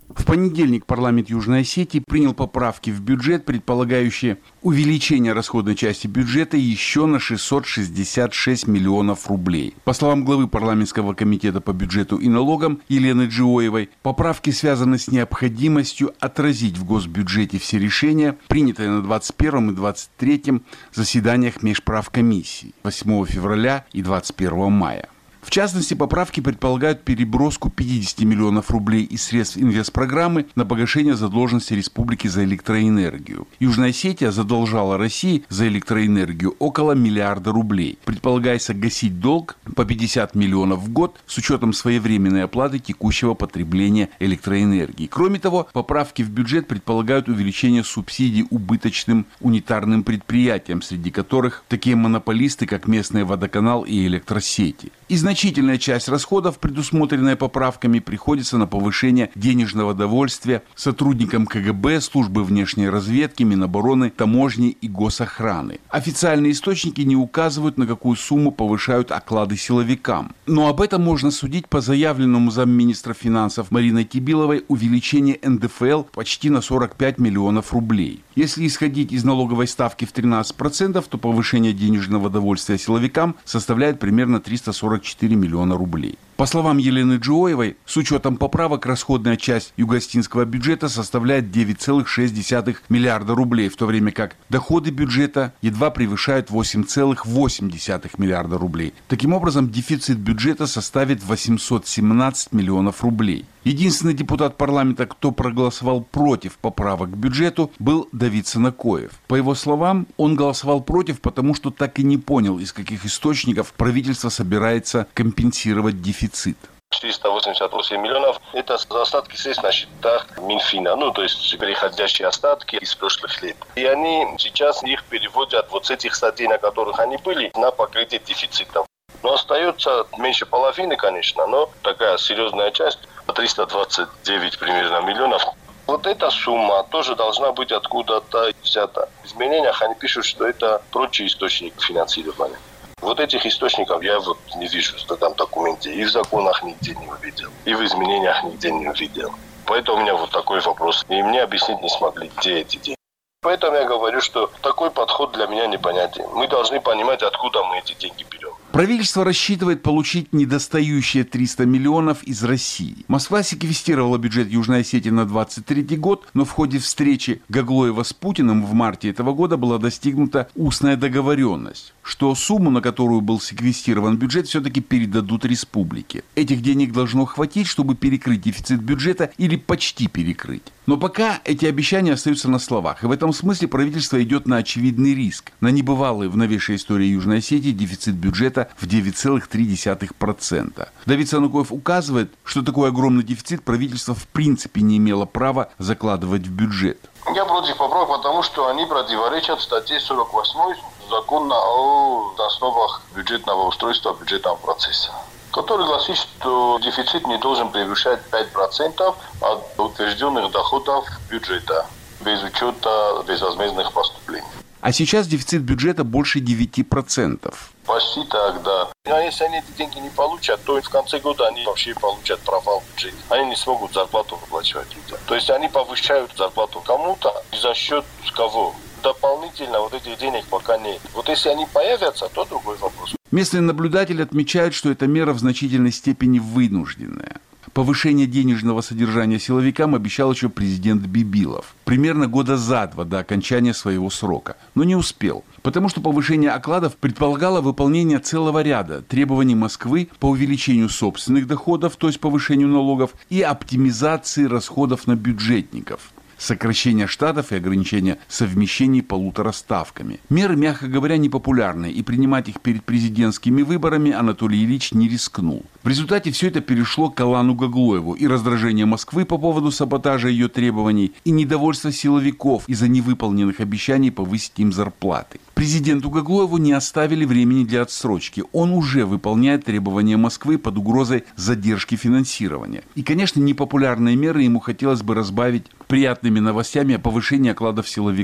В понедельник парламент Южной Осетии принял поправки в бюджет, предполагающие увеличение расходной части бюджета еще на шестьсот шестьдесят шесть миллионов рублей. По словам главы парламентского комитета по бюджету и налогам Елены Джиоевой, поправки связаны с необходимостью отразить в госбюджете все решения, принятые на двадцать первом и двадцать третьем заседаниях межправкомиссии восьмого февраля и двадцать первого мая. В частности, поправки предполагают переброску пятьдесят миллионов рублей из средств инвестпрограммы на погашение задолженности республики за электроэнергию. Южная Осетия задолжала России за электроэнергию около миллиарда рублей. Предполагается гасить долг по пятьдесят миллионов в год с учетом своевременной оплаты текущего потребления электроэнергии. Кроме того, поправки в бюджет предполагают увеличение субсидий убыточным унитарным предприятиям, среди которых такие монополисты, как местные водоканал и электросети. И значительная часть расходов, предусмотренная поправками, приходится на повышение денежного довольствия сотрудникам ка гэ бэ, службы внешней разведки, Минобороны, таможни и госохраны. Официальные источники не указывают, на какую сумму повышают оклады силовикам. Но об этом можно судить по заявленному замминистра финансов Мариной Кибиловой увеличение эн дэ эф эл почти на сорок пять миллионов рублей. Если исходить из налоговой ставки в тринадцать процентов, то повышение денежного довольствия силовикам составляет примерно триста сорок четыре миллиона рублей. По словам Елены Джиоевой, с учетом поправок расходная часть югостинского бюджета составляет девять целых шесть десятых миллиарда рублей, в то время как доходы бюджета едва превышают восемь целых восемь десятых миллиарда рублей. Таким образом, дефицит бюджета составит восемьсот семнадцать миллионов рублей. Единственный депутат парламента, кто проголосовал против поправок к бюджету, был Давид Санакоев. По его словам, он голосовал против, потому что так и не понял, из каких источников правительство собирается компенсировать дефицит. четыреста восемьдесят восемь миллионов – это остатки средств на счетах Минфина, ну, то есть переходящие остатки из прошлых лет. И они сейчас их переводят вот с этих статей, на которых они были, на покрытие дефицитов. Но остается меньше половины, конечно, но такая серьезная часть, триста двадцать девять примерно миллионов. Вот эта сумма тоже должна быть откуда-то взята. В изменениях они пишут, что это прочий источник финансирования. Вот этих источников я вот не вижу в этом документе. И в законах нигде не увидел, и в изменениях нигде не увидел. Поэтому у меня вот такой вопрос. И мне объяснить не смогли, где эти деньги. Поэтому я говорю, что такой подход для меня непонятен. Мы должны понимать, откуда мы эти деньги берем. Правительство рассчитывает получить недостающие триста миллионов из России. Москва секвестировала бюджет Южной Осетии на двадцать третий год, но в ходе встречи Гаглоева с Путиным в марте этого года была достигнута устная договоренность, что сумму, на которую был секвестирован бюджет, все-таки передадут республике. Этих денег должно хватить, чтобы перекрыть дефицит бюджета или почти перекрыть. Но пока эти обещания остаются на словах. И в этом смысле правительство идет на очевидный риск, на небывалый в новейшей истории Южной Осетии дефицит бюджета в девять целых три десятых процента. Давид Санакоев указывает, что такой огромный дефицит правительство в принципе не имело права закладывать в бюджет. Я против поправок, потому что они противоречат статье сорок восьмой закона о основах бюджетного устройства бюджетного процесса, который гласит, что дефицит не должен превышать пять процентов от утвержденных доходов бюджета, без учета безвозмездных поступлений. А сейчас дефицит бюджета больше девяти процентов. Почти так, да. А если они эти деньги не получат, то в конце года они вообще получат провал в бюджете. Они не смогут зарплату выплачивать людям. То есть они повышают зарплату кому-то, и за счет кого? Дополнительно вот этих денег пока нет. Вот если они появятся, то другой вопрос. Местные наблюдатели отмечают, что эта мера в значительной степени вынужденная. Повышение денежного содержания силовикам обещал еще президент Бибилов. Примерно года за два до окончания своего срока. Но не успел. Потому что повышение окладов предполагало выполнение целого ряда требований Москвы по увеличению собственных доходов, то есть повышению налогов, и оптимизации расходов на бюджетников. Сокращение штатов и ограничение совмещений полутораставками. Меры, мягко говоря, непопулярны, и принимать их перед президентскими выборами Анатолий Ильич не рискнул. В результате все это перешло к Алану Гаглоеву, и раздражение Москвы по поводу саботажа ее требований, и недовольство силовиков из-за невыполненных обещаний повысить им зарплаты. Президенту Гаглоеву не оставили времени для отсрочки. Он уже выполняет требования Москвы под угрозой задержки финансирования. И, конечно, непопулярные меры ему хотелось бы разбавить приятными новостями о повышении окладов силовикам.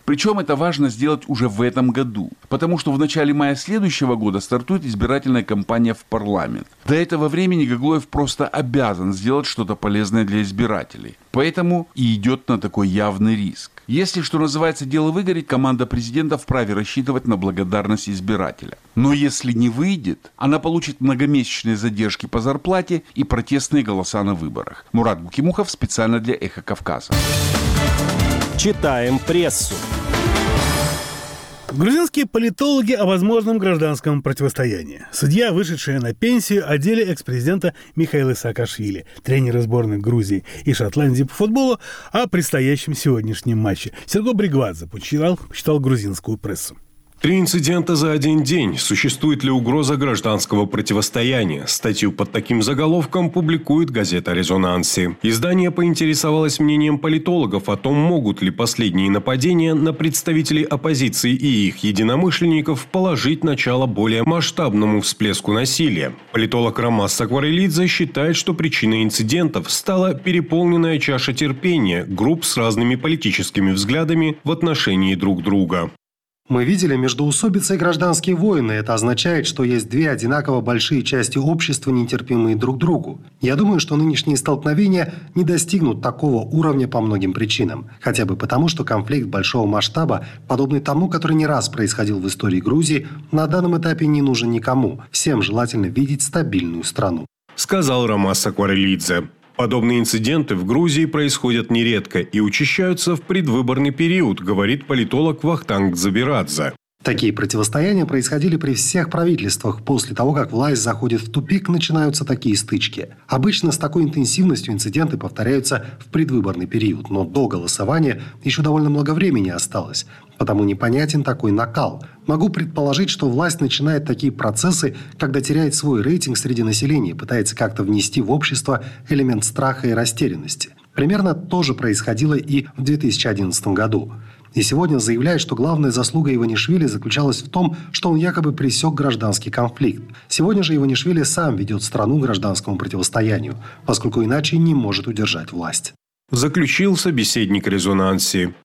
Причем это важно сделать уже в этом году, потому что в начале мая следующего года стартует избирательная кампания в парламент. До этого времени Гаглоев просто обязан сделать что-то полезное для избирателей. Поэтому и идет на такой явный риск. Если, что называется, дело выгорит, команда президента вправе рассчитывать на благодарность избирателя. Но если не выйдет, она получит многомесячные задержки по зарплате и протестные голоса на выборах. Мурат Гукимухов специально для «Эхо Кавказа». Читаем прессу. Грузинские политологи о возможном гражданском противостоянии. Судья, вышедшая на пенсию, о деле экс-президента Михаила Саакашвили, тренера сборных Грузии и Шотландии по футболу, о предстоящем сегодняшнем матче. Серго Бригвадзе почитал, почитал грузинскую прессу. Три инцидента за один день. Существует ли угроза гражданского противостояния? Статью под таким заголовком публикует газета «Резонанси». Издание поинтересовалось мнением политологов о том, могут ли последние нападения на представителей оппозиции и их единомышленников положить начало более масштабному всплеску насилия. Политолог Ромас Сакварелидзе считает, что причиной инцидентов стала переполненная чаша терпения групп с разными политическими взглядами в отношении друг друга. Мы видели междоусобицы и гражданские войны. Это означает, что есть две одинаково большие части общества, нетерпимые друг другу. Я думаю, что нынешние столкновения не достигнут такого уровня по многим причинам. Хотя бы потому, что конфликт большого масштаба, подобный тому, который не раз происходил в истории Грузии, на данном этапе не нужен никому. Всем желательно видеть стабильную страну. Сказал Ромас Сакварелидзе. Подобные инциденты в Грузии происходят нередко и учащаются в предвыборный период, говорит политолог Вахтанг Дзабирадзе. Такие противостояния происходили при всех правительствах. После того, как власть заходит в тупик, начинаются такие стычки. Обычно с такой интенсивностью инциденты повторяются в предвыборный период, но до голосования еще довольно много времени осталось. Потому непонятен такой накал. Могу предположить, что власть начинает такие процессы, когда теряет свой рейтинг среди населения и пытается как-то внести в общество элемент страха и растерянности. Примерно то же происходило и в две тысячи одиннадцатом году. И сегодня заявляет, что главная заслуга Иванишвили заключалась в том, что он якобы пресек гражданский конфликт. Сегодня же Иванишвили сам ведет страну к гражданскому противостоянию, поскольку иначе не может удержать власть. Заключил собеседник «Резонанси».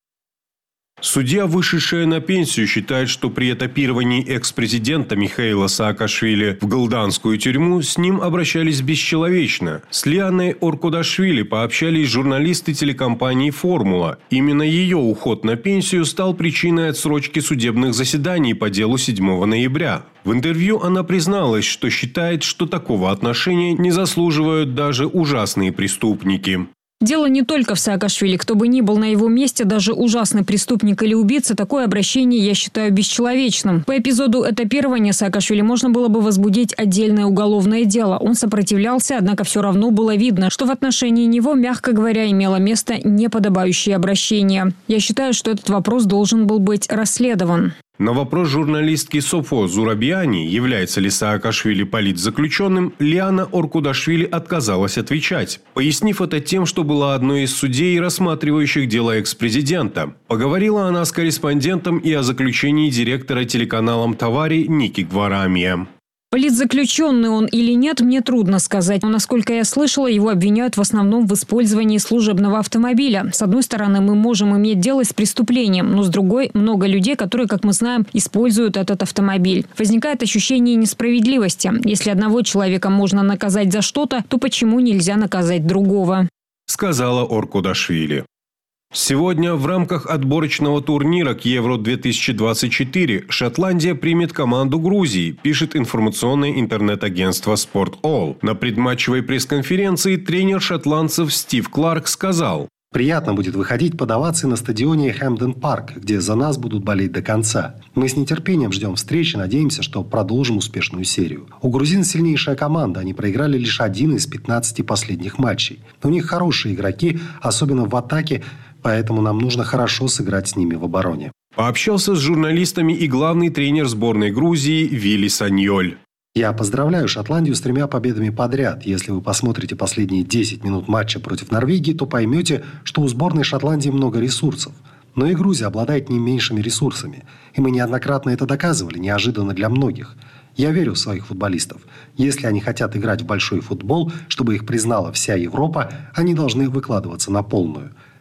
Судья, вышедшая на пенсию, считает, что при этапировании экс-президента Михаила Саакашвили в голданскую тюрьму с ним обращались бесчеловечно. С Лианой Оркудашвили пообщались журналисты телекомпании «Формула». Именно ее уход на пенсию стал причиной отсрочки судебных заседаний по делу седьмого ноября. В интервью она призналась, что считает, что такого отношения не заслуживают даже ужасные преступники. Дело не только в Саакашвили. Кто бы ни был на его месте, даже ужасный преступник или убийца, такое обращение я считаю бесчеловечным. По эпизоду этапирования Саакашвили можно было бы возбудить отдельное уголовное дело. Он сопротивлялся, однако все равно было видно, что в отношении него, мягко говоря, имело место неподобающее обращение. Я считаю, что этот вопрос должен был быть расследован. На вопрос журналистки Софо Зурабиани, является ли Саакашвили политзаключенным, Лиана Оркудашвили отказалась отвечать, пояснив это тем, что была одной из судей, рассматривающих дело экс-президента. Поговорила она с корреспондентом и о заключении директора телеканалом «Тавари» Ники Гварамия. Политзаключенный он или нет, мне трудно сказать. Но, насколько я слышала, его обвиняют в основном в использовании служебного автомобиля. С одной стороны, мы можем иметь дело с преступлением, но с другой, много людей, которые, как мы знаем, используют этот автомобиль. Возникает ощущение несправедливости. Если одного человека можно наказать за что-то, то почему нельзя наказать другого? Сказала Оркудашвили. Сегодня в рамках отборочного турнира к Евро две тысячи двадцать четыре Шотландия примет команду Грузии, пишет информационное интернет-агентство «Спорт.All». На предматчевой пресс-конференции тренер шотландцев Стив Кларк сказал: «Приятно будет выходить под овации на стадионе Хэмпден Парк, где за нас будут болеть до конца. Мы с нетерпением ждем встречи, надеемся, что продолжим успешную серию. У грузин сильнейшая команда, они проиграли лишь один из пятнадцати последних матчей. У них хорошие игроки, особенно в атаке, поэтому нам нужно хорошо сыграть с ними в обороне». Пообщался с журналистами и главный тренер сборной Грузии Вилли Саньоль. Я поздравляю Шотландию с тремя победами подряд. Если вы посмотрите последние десять минут матча против Норвегии, то поймете, что у сборной Шотландии много ресурсов. Но и Грузия обладает не меньшими ресурсами. И мы неоднократно это доказывали, неожиданно для многих. Я верю в своих футболистов. Если они хотят играть в большой футбол, чтобы их признала вся Европа, они должны выкладываться на полную.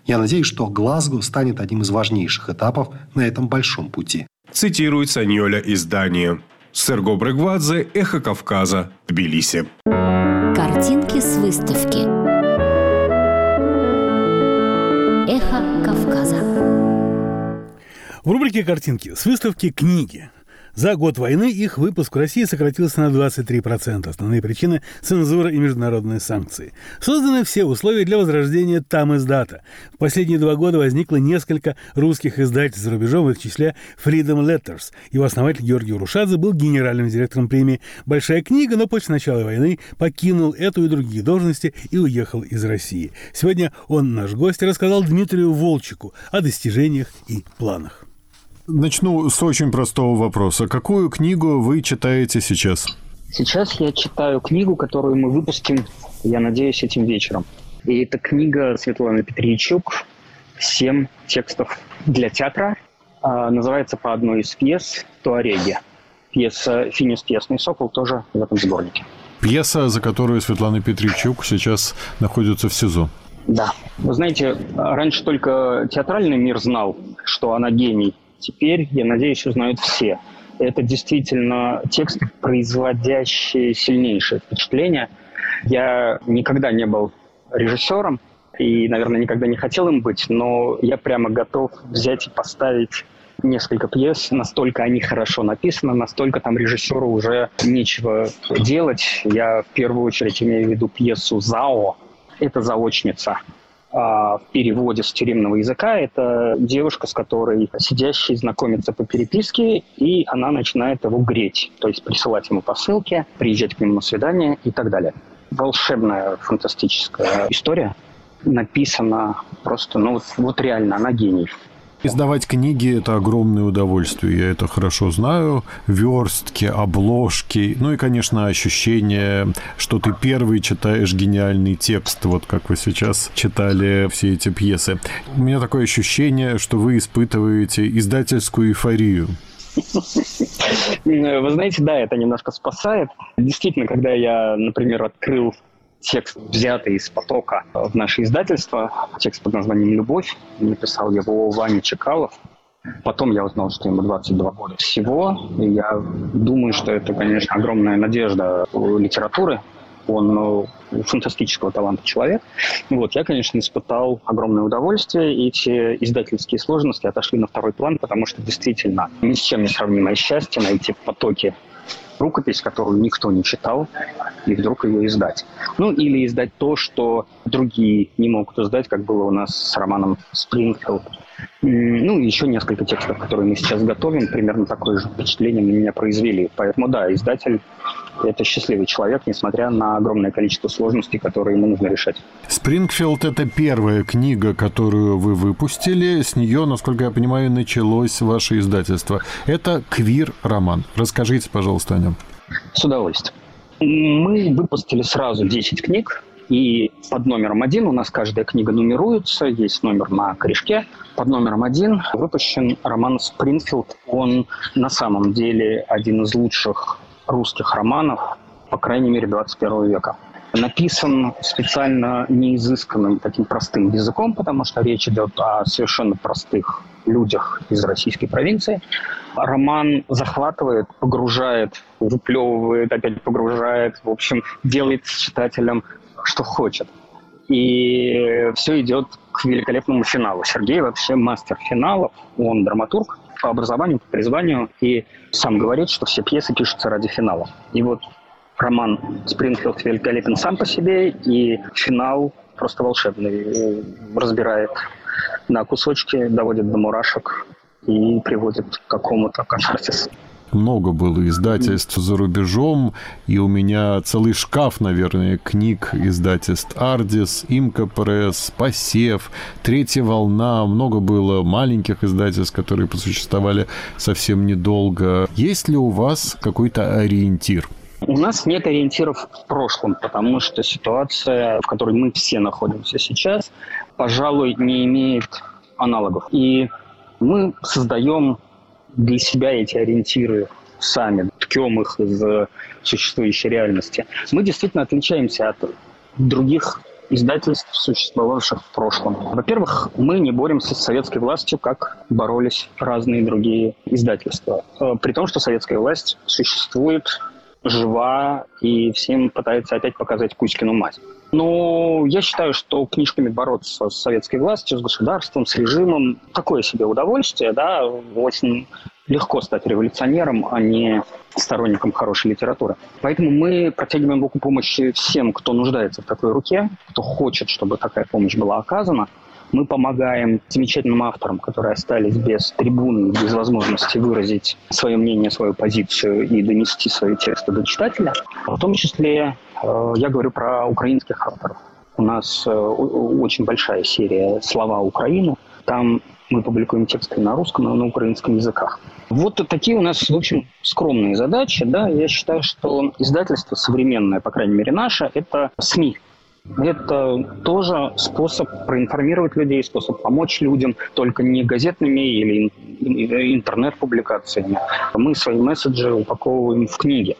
Я надеюсь, что Глазго станет одним из важнейших этапов на этом большом пути. Цитирует Саньоля издание. Серго Брегвадзе, Эхо Кавказа, Тбилиси. Картинки с выставки. Эхо Кавказа. В рубрике «Картинки» с выставки «Книги». За год войны их выпуск в России сократился на двадцать три процента. Основные причины – цензура и международные санкции. Созданы все условия для возрождения там-издата. В последние два года возникло несколько русских издательств за рубежом, в их числе Freedom Letters. Его основатель Георгий Урушадзе был генеральным директором премии «Большая книга», но после начала войны покинул эту и другие должности и уехал из России. Сегодня он, наш гость, рассказал Дмитрию Волчику о достижениях и планах. Начну с очень простого вопроса. Какую книгу вы читаете сейчас? Сейчас я читаю книгу, которую мы выпустим, я надеюсь, этим вечером. И это книга Светланы Петричук «Семь текстов для театра». А, называется по одной из пьес «Туареги». Пьеса «Финис Пьесный сокол» тоже в этом сборнике. Пьеса, за которую Светлана Петричук сейчас находится в СИЗО. Да. Вы знаете, раньше только театральный мир знал, что она гений. Теперь, я надеюсь, узнают все. Это действительно тексты, производящие сильнейшее впечатление. Я никогда не был режиссером и, наверное, никогда не хотел им быть, но я прямо готов взять и поставить несколько пьес. Настолько они хорошо написаны, настолько там режиссеру уже нечего делать. Я в первую очередь имею в виду пьесу «Зао». Это заочница. В переводе с тюремного языка это девушка, с которой сидящий знакомится по переписке, и она начинает его греть, то есть присылать ему посылки, приезжать к нему на свидание и так далее. Волшебная, фантастическая история, написана просто, ну вот, вот реально, она гений. Издавать книги – это огромное удовольствие, я это хорошо знаю. Верстки, обложки, ну и, конечно, ощущение, что ты первый читаешь гениальный текст, вот как вы сейчас читали все эти пьесы. У меня такое ощущение, что вы испытываете издательскую эйфорию. Вы знаете, да, это немножко спасает. Действительно, когда я, например, открыл текст, взятый из потока в наше издательство, текст под названием «Любовь», написал его Ваня Чекалов. Потом я узнал, что ему двадцать два года всего. И я думаю, что это, конечно, огромная надежда у литературы. Он ну, фантастического таланта человек. Вот, я, конечно, испытал огромное удовольствие, и эти издательские сложности отошли на второй план, потому что действительно ни с чем не сравнимое счастье найти в потоке рукопись, которую никто не читал, и вдруг ее издать. Ну, или издать то, что другие не могут издать, как было у нас с романом «Спрингфилд». Ну, и еще несколько текстов, которые мы сейчас готовим, примерно такое же впечатление на меня произвели. Поэтому, да, издатель – это счастливый человек, несмотря на огромное количество сложностей, которые ему нужно решать. «Спрингфилд» – это первая книга, которую вы выпустили. С нее, насколько я понимаю, началось ваше издательство. Это квир-роман. Расскажите, пожалуйста, о нем. С удовольствием. Мы выпустили сразу десять книг. И под номером один у нас каждая книга нумеруется, есть номер на корешке. Под номером один выпущен роман «Спрингфилд». Он на самом деле один из лучших русских романов, по крайней мере, двадцать первого века. Написан специально неизысканным таким простым языком, потому что речь идет о совершенно простых людях из российской провинции. Роман захватывает, погружает, выплевывает, опять погружает, в общем, делает с читателем что хочет. И все идет к великолепному финалу. Сергей вообще мастер финалов. Он драматург по образованию, по призванию. И сам говорит, что все пьесы пишутся ради финала. И вот роман «Спрингфилд» великолепен сам по себе. И финал просто волшебный. Разбирает на кусочки, доводит до мурашек и приводит к какому-то катарсису. Много было издательств за рубежом, и у меня целый шкаф, наверное, книг издательств «Ардис», «Имка Пресс», «Посев», «Третья волна». Много было маленьких издательств, которые просуществовали совсем недолго. Есть ли у вас какой-то ориентир? У нас нет ориентиров в прошлом, потому что ситуация, в которой мы все находимся сейчас, пожалуй, не имеет аналогов. И мы создаем для себя эти ориентиры сами, ткем их из существующей реальности. Мы действительно отличаемся от других издательств, существовавших в прошлом. Во-первых, мы не боремся с советской властью, как боролись разные другие издательства. При том, что советская власть существует, жива и всем пытается опять показать Кузькину мать. Но я считаю, что книжками бороться с советской властью, с государством, с режимом – такое себе удовольствие, да, очень легко стать революционером, а не сторонником хорошей литературы. Поэтому мы протягиваем руку помощи всем, кто нуждается в такой руке, кто хочет, чтобы такая помощь была оказана. Мы помогаем замечательным авторам, которые остались без трибуны, без возможности выразить свое мнение, свою позицию и донести свои тексты до читателя. В том числе э, я говорю про украинских авторов. У нас э, очень большая серия «Слова Украины». Там мы публикуем тексты на русском и на украинском языках. Вот такие у нас, в общем, скромные задачи. Да? Я считаю, что издательство современное, по крайней мере наше, это СМИ. Это тоже способ проинформировать людей, способ помочь людям, только не газетными или интернет-публикациями. Мы свои месседжи упаковываем в книги.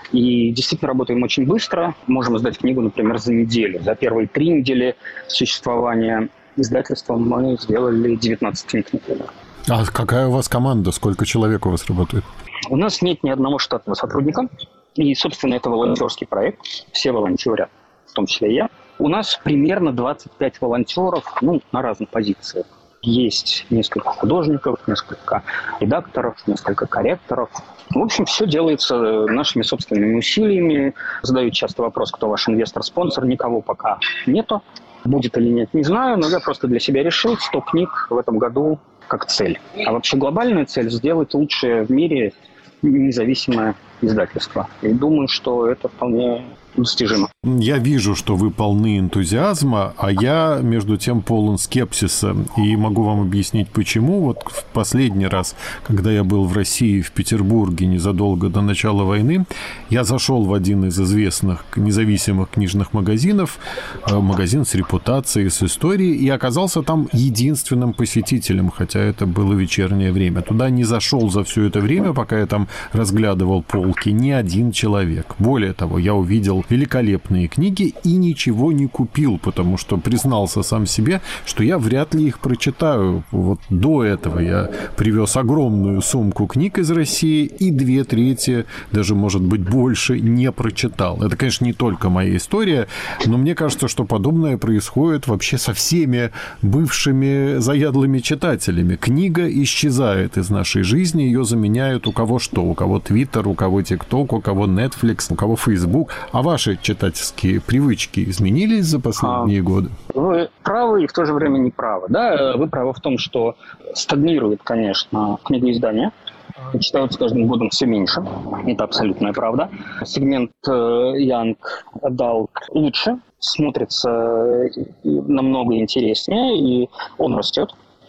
И действительно работаем очень быстро. Можем издать книгу, например, за неделю. За первые три недели существования издательства мы сделали девятнадцать книг, например. А какая у вас команда? Сколько человек у вас работает? У нас нет ни одного штатного сотрудника. И, собственно, это волонтерский проект. Все волонтерят, в том числе и я. У нас примерно двадцать пять волонтеров, ну, на разных позициях. Есть несколько художников, несколько редакторов, несколько корректоров. В общем, все делается нашими собственными усилиями. Задают часто вопрос, кто ваш инвестор-спонсор. Никого пока нету. Будет или нет, не знаю, но я просто для себя решил сто книг в этом году как цель. А вообще глобальная цель – сделать лучшее в мире независимое издательство. И думаю, что это вполне достижимо. Я вижу, что вы полны энтузиазма, а я, между тем, полон скепсиса. И могу вам объяснить, почему. Вот в последний раз, когда я был в России, в Петербурге, незадолго до начала войны, я зашел в один из известных независимых книжных магазинов, магазин с репутацией, с историей, и оказался там единственным посетителем, хотя это было вечернее время. Туда не зашел за все это время, пока я там разглядывал полки, ни один человек. Более того, я увидел великолепные книги и ничего не купил, потому что признался сам себе, что я вряд ли их прочитаю. Вот до этого я привез огромную сумку книг из России и две трети, даже, может быть, больше, не прочитал. Это, конечно, не только моя история, но мне кажется, что подобное происходит вообще со всеми бывшими заядлыми читателями. Книга исчезает из нашей жизни, ее заменяют у кого что, у кого Твиттер, у кого ТикТок, у кого Netflix, у кого Facebook. А ваши читательские привычки изменились за последние а, годы? Вы правы и в то же время не правы. Да, вы правы в том, что стагнирует, конечно, книгоиздание. Читают с каждым годом все меньше. Это абсолютная правда. Сегмент Young Adult лучше, смотрится намного интереснее, и он растет.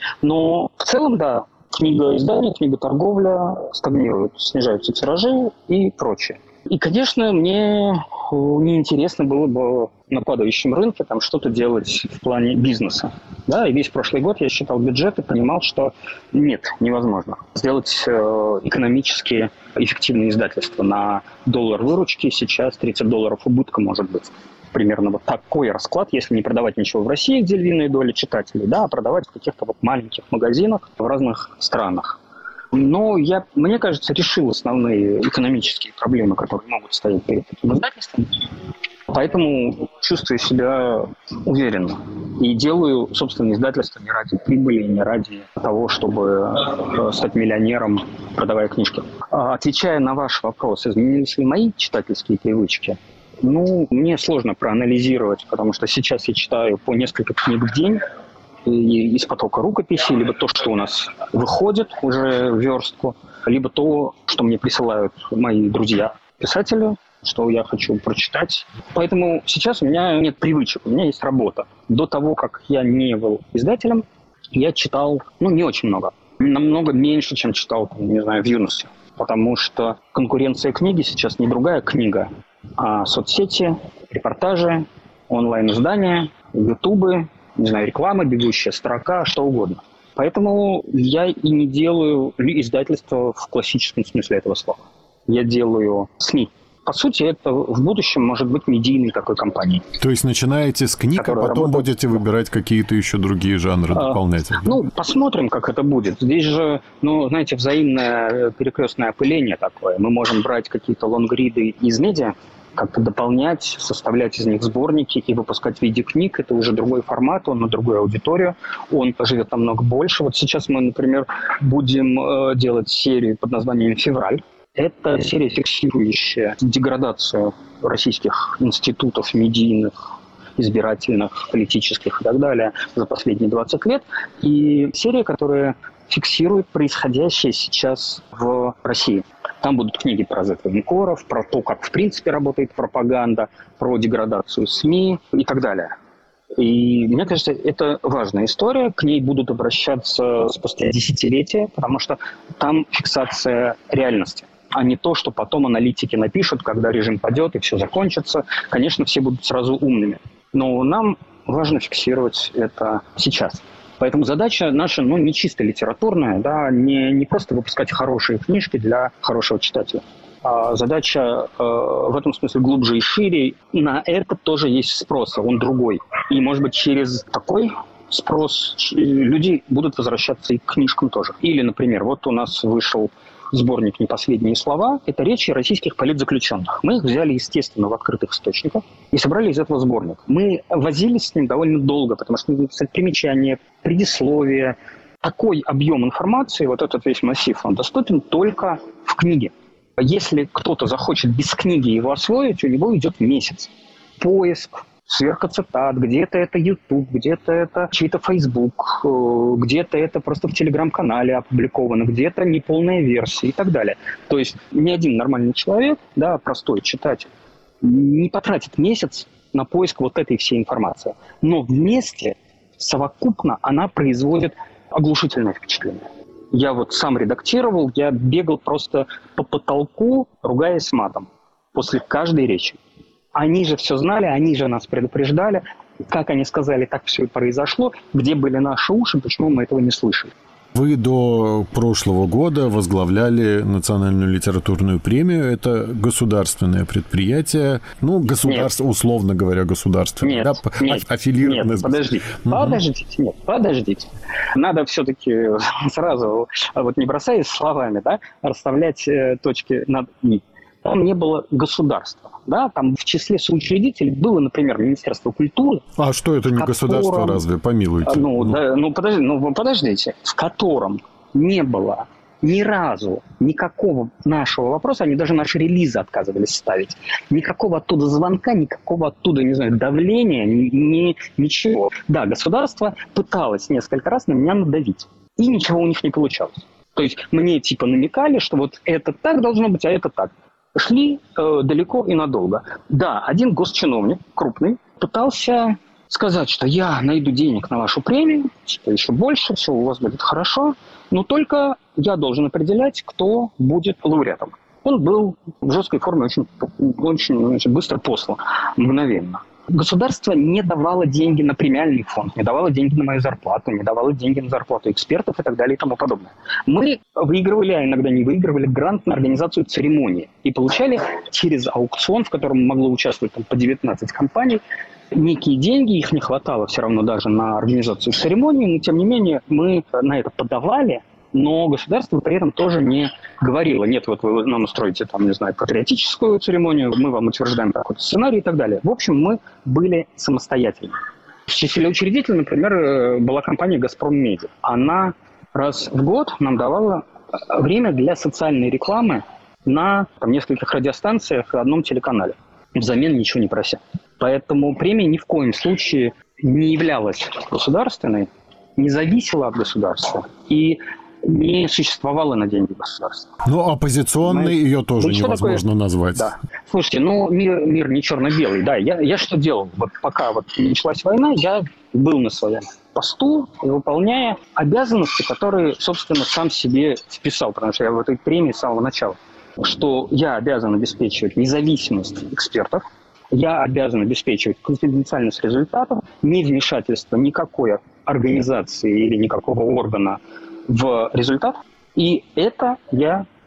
Но в целом, да, книгоиздание, книготорговля стагнируют, снижаются тиражи и прочее. И, конечно, мне неинтересно было бы на падающем рынке там что-то делать в плане бизнеса. Да, и весь прошлый год я считал бюджет и понимал, что нет, невозможно сделать э, экономически эффективное издательство. На доллар выручки сейчас тридцать долларов убытка может быть. Примерно вот такой расклад, если не продавать ничего в России, где львиная доля читателей, да, а продавать в каких-то вот маленьких магазинах в разных странах. Но я, мне кажется, решил основные экономические проблемы, которые могут стоять перед таким издательством. Поэтому чувствую себя уверенно. И делаю, собственно, издательство не ради прибыли, не ради того, чтобы стать миллионером, продавая книжки. Отвечая на ваш вопрос, изменились ли мои читательские привычки? Ну, мне сложно проанализировать, потому что сейчас я читаю по несколько книг в день из потока рукописи, либо то, что у нас выходит уже в верстку, либо то, что мне присылают мои друзья-писатели, что я хочу прочитать. Поэтому сейчас у меня нет привычек, у меня есть работа. До того, как я не был издателем, я читал, ну, не очень много. Намного меньше, чем читал, не знаю, в юности. Потому что конкуренция книги сейчас не другая книга, а соцсети, репортажи, онлайн-издания, ютубы, не знаю, реклама, бегущая строка, что угодно. Поэтому я и не делаю издательство в классическом смысле этого слова. Я делаю СМИ. по сути, это в будущем может быть медийной такой компанией. То есть начинаете с книг, а потом работает... будете выбирать какие-то еще другие жанры а, дополнять? Ну, посмотрим, как это будет. Здесь же, ну, знаете, взаимное перекрестное опыление такое. Мы можем брать какие-то лонгриды из медиа, как-то дополнять, составлять из них сборники и выпускать в виде книг. Это уже другой формат, он на другую аудиторию, он живет намного больше. Вот сейчас мы, например, будем э, делать серию под названием «Февраль». Это серия, фиксирующая деградацию российских институтов медийных, избирательных, политических и так далее за последние двадцать лет. И серия, которая фиксирует происходящее сейчас в России. Там будут книги про зет-военкоров, про то, как в принципе работает пропаганда, про деградацию СМИ и так далее. И мне кажется, это важная история. К ней будут обращаться спустя десятилетия, потому что там фиксация реальности, а не то, что потом аналитики напишут, когда режим падет и все закончится. Конечно, все будут сразу умными. Но нам важно фиксировать это сейчас. Поэтому задача наша, ну, не чисто литературная, да, не, не просто выпускать хорошие книжки для хорошего читателя. А задача э, в этом смысле глубже и шире. На это тоже есть спрос, он другой. И, может быть, через такой спрос люди будут возвращаться и к книжкам тоже. Или, например, вот у нас вышел сборник «Не последние слова». Это речи российских политзаключенных. Мы их взяли, естественно, в открытых источниках и собрали из этого сборник. Мы возились с ним довольно долго, потому что примечания, предисловия, такой объем информации, вот этот весь массив, он доступен только в книге. Если кто-то захочет без книги его освоить, у него идет месяц. Поиск, сверка цитат, где-то это YouTube, где-то это чей-то Facebook, где-то это просто в Телеграм-канале опубликовано, где-то неполная версия и так далее. То есть ни один нормальный человек, да, простой читатель, не потратит месяц на поиск вот этой всей информации. Но вместе, совокупно, она производит оглушительное впечатление. Я вот сам редактировал, я бегал просто по потолку, ругаясь матом после каждой речи. Они же все знали, они же нас предупреждали. Как они сказали, так все и произошло. Где были наши уши, почему мы этого не слышали? Вы до прошлого года возглавляли Национальную литературную премию. Это государственное предприятие. Ну, государство, нет. Условно говоря, государственное. Нет, да? нет, аффилированное. Нет, подождите, угу. подождите, нет, подождите. Надо все-таки сразу, вот не бросаясь словами, да, расставлять точки над «и». Там не было государства. Да? Там в числе соучредителей было, например, Министерство культуры. А что это не котором, государство, разве? Помилуйте. Ну, ну. Да, ну, подожди, ну подождите. В котором не было ни разу никакого нашего вопроса, они даже наши релизы отказывались ставить. Никакого оттуда звонка, никакого оттуда, не знаю, давления, ни, ни, ничего. Да, государство пыталось несколько раз на меня надавить. И ничего у них не получалось. То есть мне типа намекали, что вот это так должно быть, а это так. Шли э, далеко и надолго. Да, один госчиновник, крупный, пытался сказать, что я найду денег на вашу премию, что еще больше, все у вас будет хорошо, но только я должен определять, кто будет лауреатом. Он был в жесткой форме очень, очень, очень быстро послан, мгновенно. Государство не давало деньги на премиальный фонд, не давало деньги на мою зарплату, не давало деньги на зарплату экспертов и так далее и тому подобное. Мы выигрывали, а иногда не выигрывали, грант на организацию церемонии и получали через аукцион, в котором могло участвовать там, по девятнадцать компаний, некие деньги, их не хватало все равно даже на организацию церемонии, но тем не менее мы на это подавали. Но государство при этом тоже не говорило, нет, вот вы нам устроите, там, не знаю, патриотическую церемонию, мы вам утверждаем такой сценарий и так далее. В общем, мы были самостоятельны. В числе учредителей, например, была компания «Газпром Медиа». Она раз в год нам давала время для социальной рекламы на там, нескольких радиостанциях и одном телеканале. Взамен ничего не прося. Поэтому премия ни в коем случае не являлась государственной, не зависела от государства и не существовало на деньги государства. Ну, оппозиционной Знаете, ее тоже ну, невозможно такое? назвать. Да. Слушайте, ну, мир, мир не черно-белый. Да, я, я что делал? Вот пока вот началась война, я был на своем посту, выполняя обязанности, которые, собственно, сам себе вписал, потому что я в этой премии с самого начала, что я обязан обеспечивать независимость экспертов, я обязан обеспечивать конфиденциальность результатов, невмешательство никакой организации или никакого органа в результат. И это я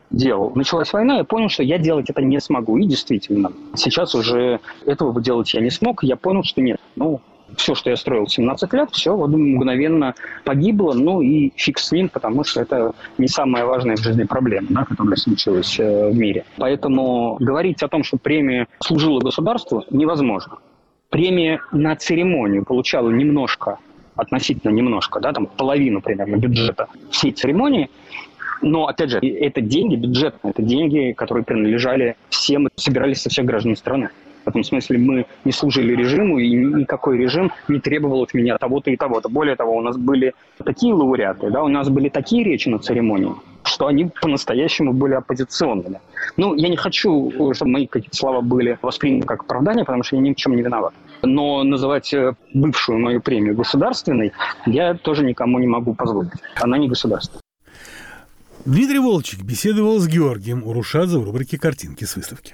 делал. Началась война, я понял, что я делать это не смогу. И действительно, сейчас уже этого бы делать я не смог. Я понял, что нет. Ну, все, что я строил семнадцать лет, все вот, мгновенно погибло. Ну и фиг с ним, потому что это не самая важная в жизни проблема, да, которая случилась э, в мире. Поэтому говорить о том, что премия служила государству, невозможно. Премия на церемонию получала немножко, относительно немножко, да, там половину примерно бюджета всей церемонии. Но, опять же, это деньги бюджетные, это деньги, которые принадлежали всем, собирались со всех граждан страны. В этом смысле мы не служили режиму, и никакой режим не требовал от меня того-то и того-то. Более того, у нас были такие лауреаты, да, у нас были такие речи на церемонии, что они по-настоящему были оппозиционными. Ну, я не хочу, чтобы мои какие-то слова были восприняты как оправдание, потому что я ни в чем не виноват. Но называть бывшую мою премию государственной я тоже никому не могу позволить. Она не государственная. Дмитрий Волчек беседовал с Георгием Урушадзе в рубрике «Картинки с выставки».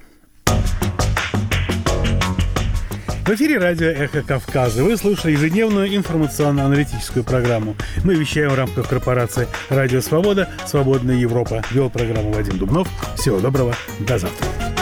В эфире радио «Эхо Кавказа». Вы слушали ежедневную информационно-аналитическую программу. Мы вещаем в рамках корпорации «Радио Свобода», «Свободная Европа». Вел программу Вадим Дубнов. Всего доброго. До завтра.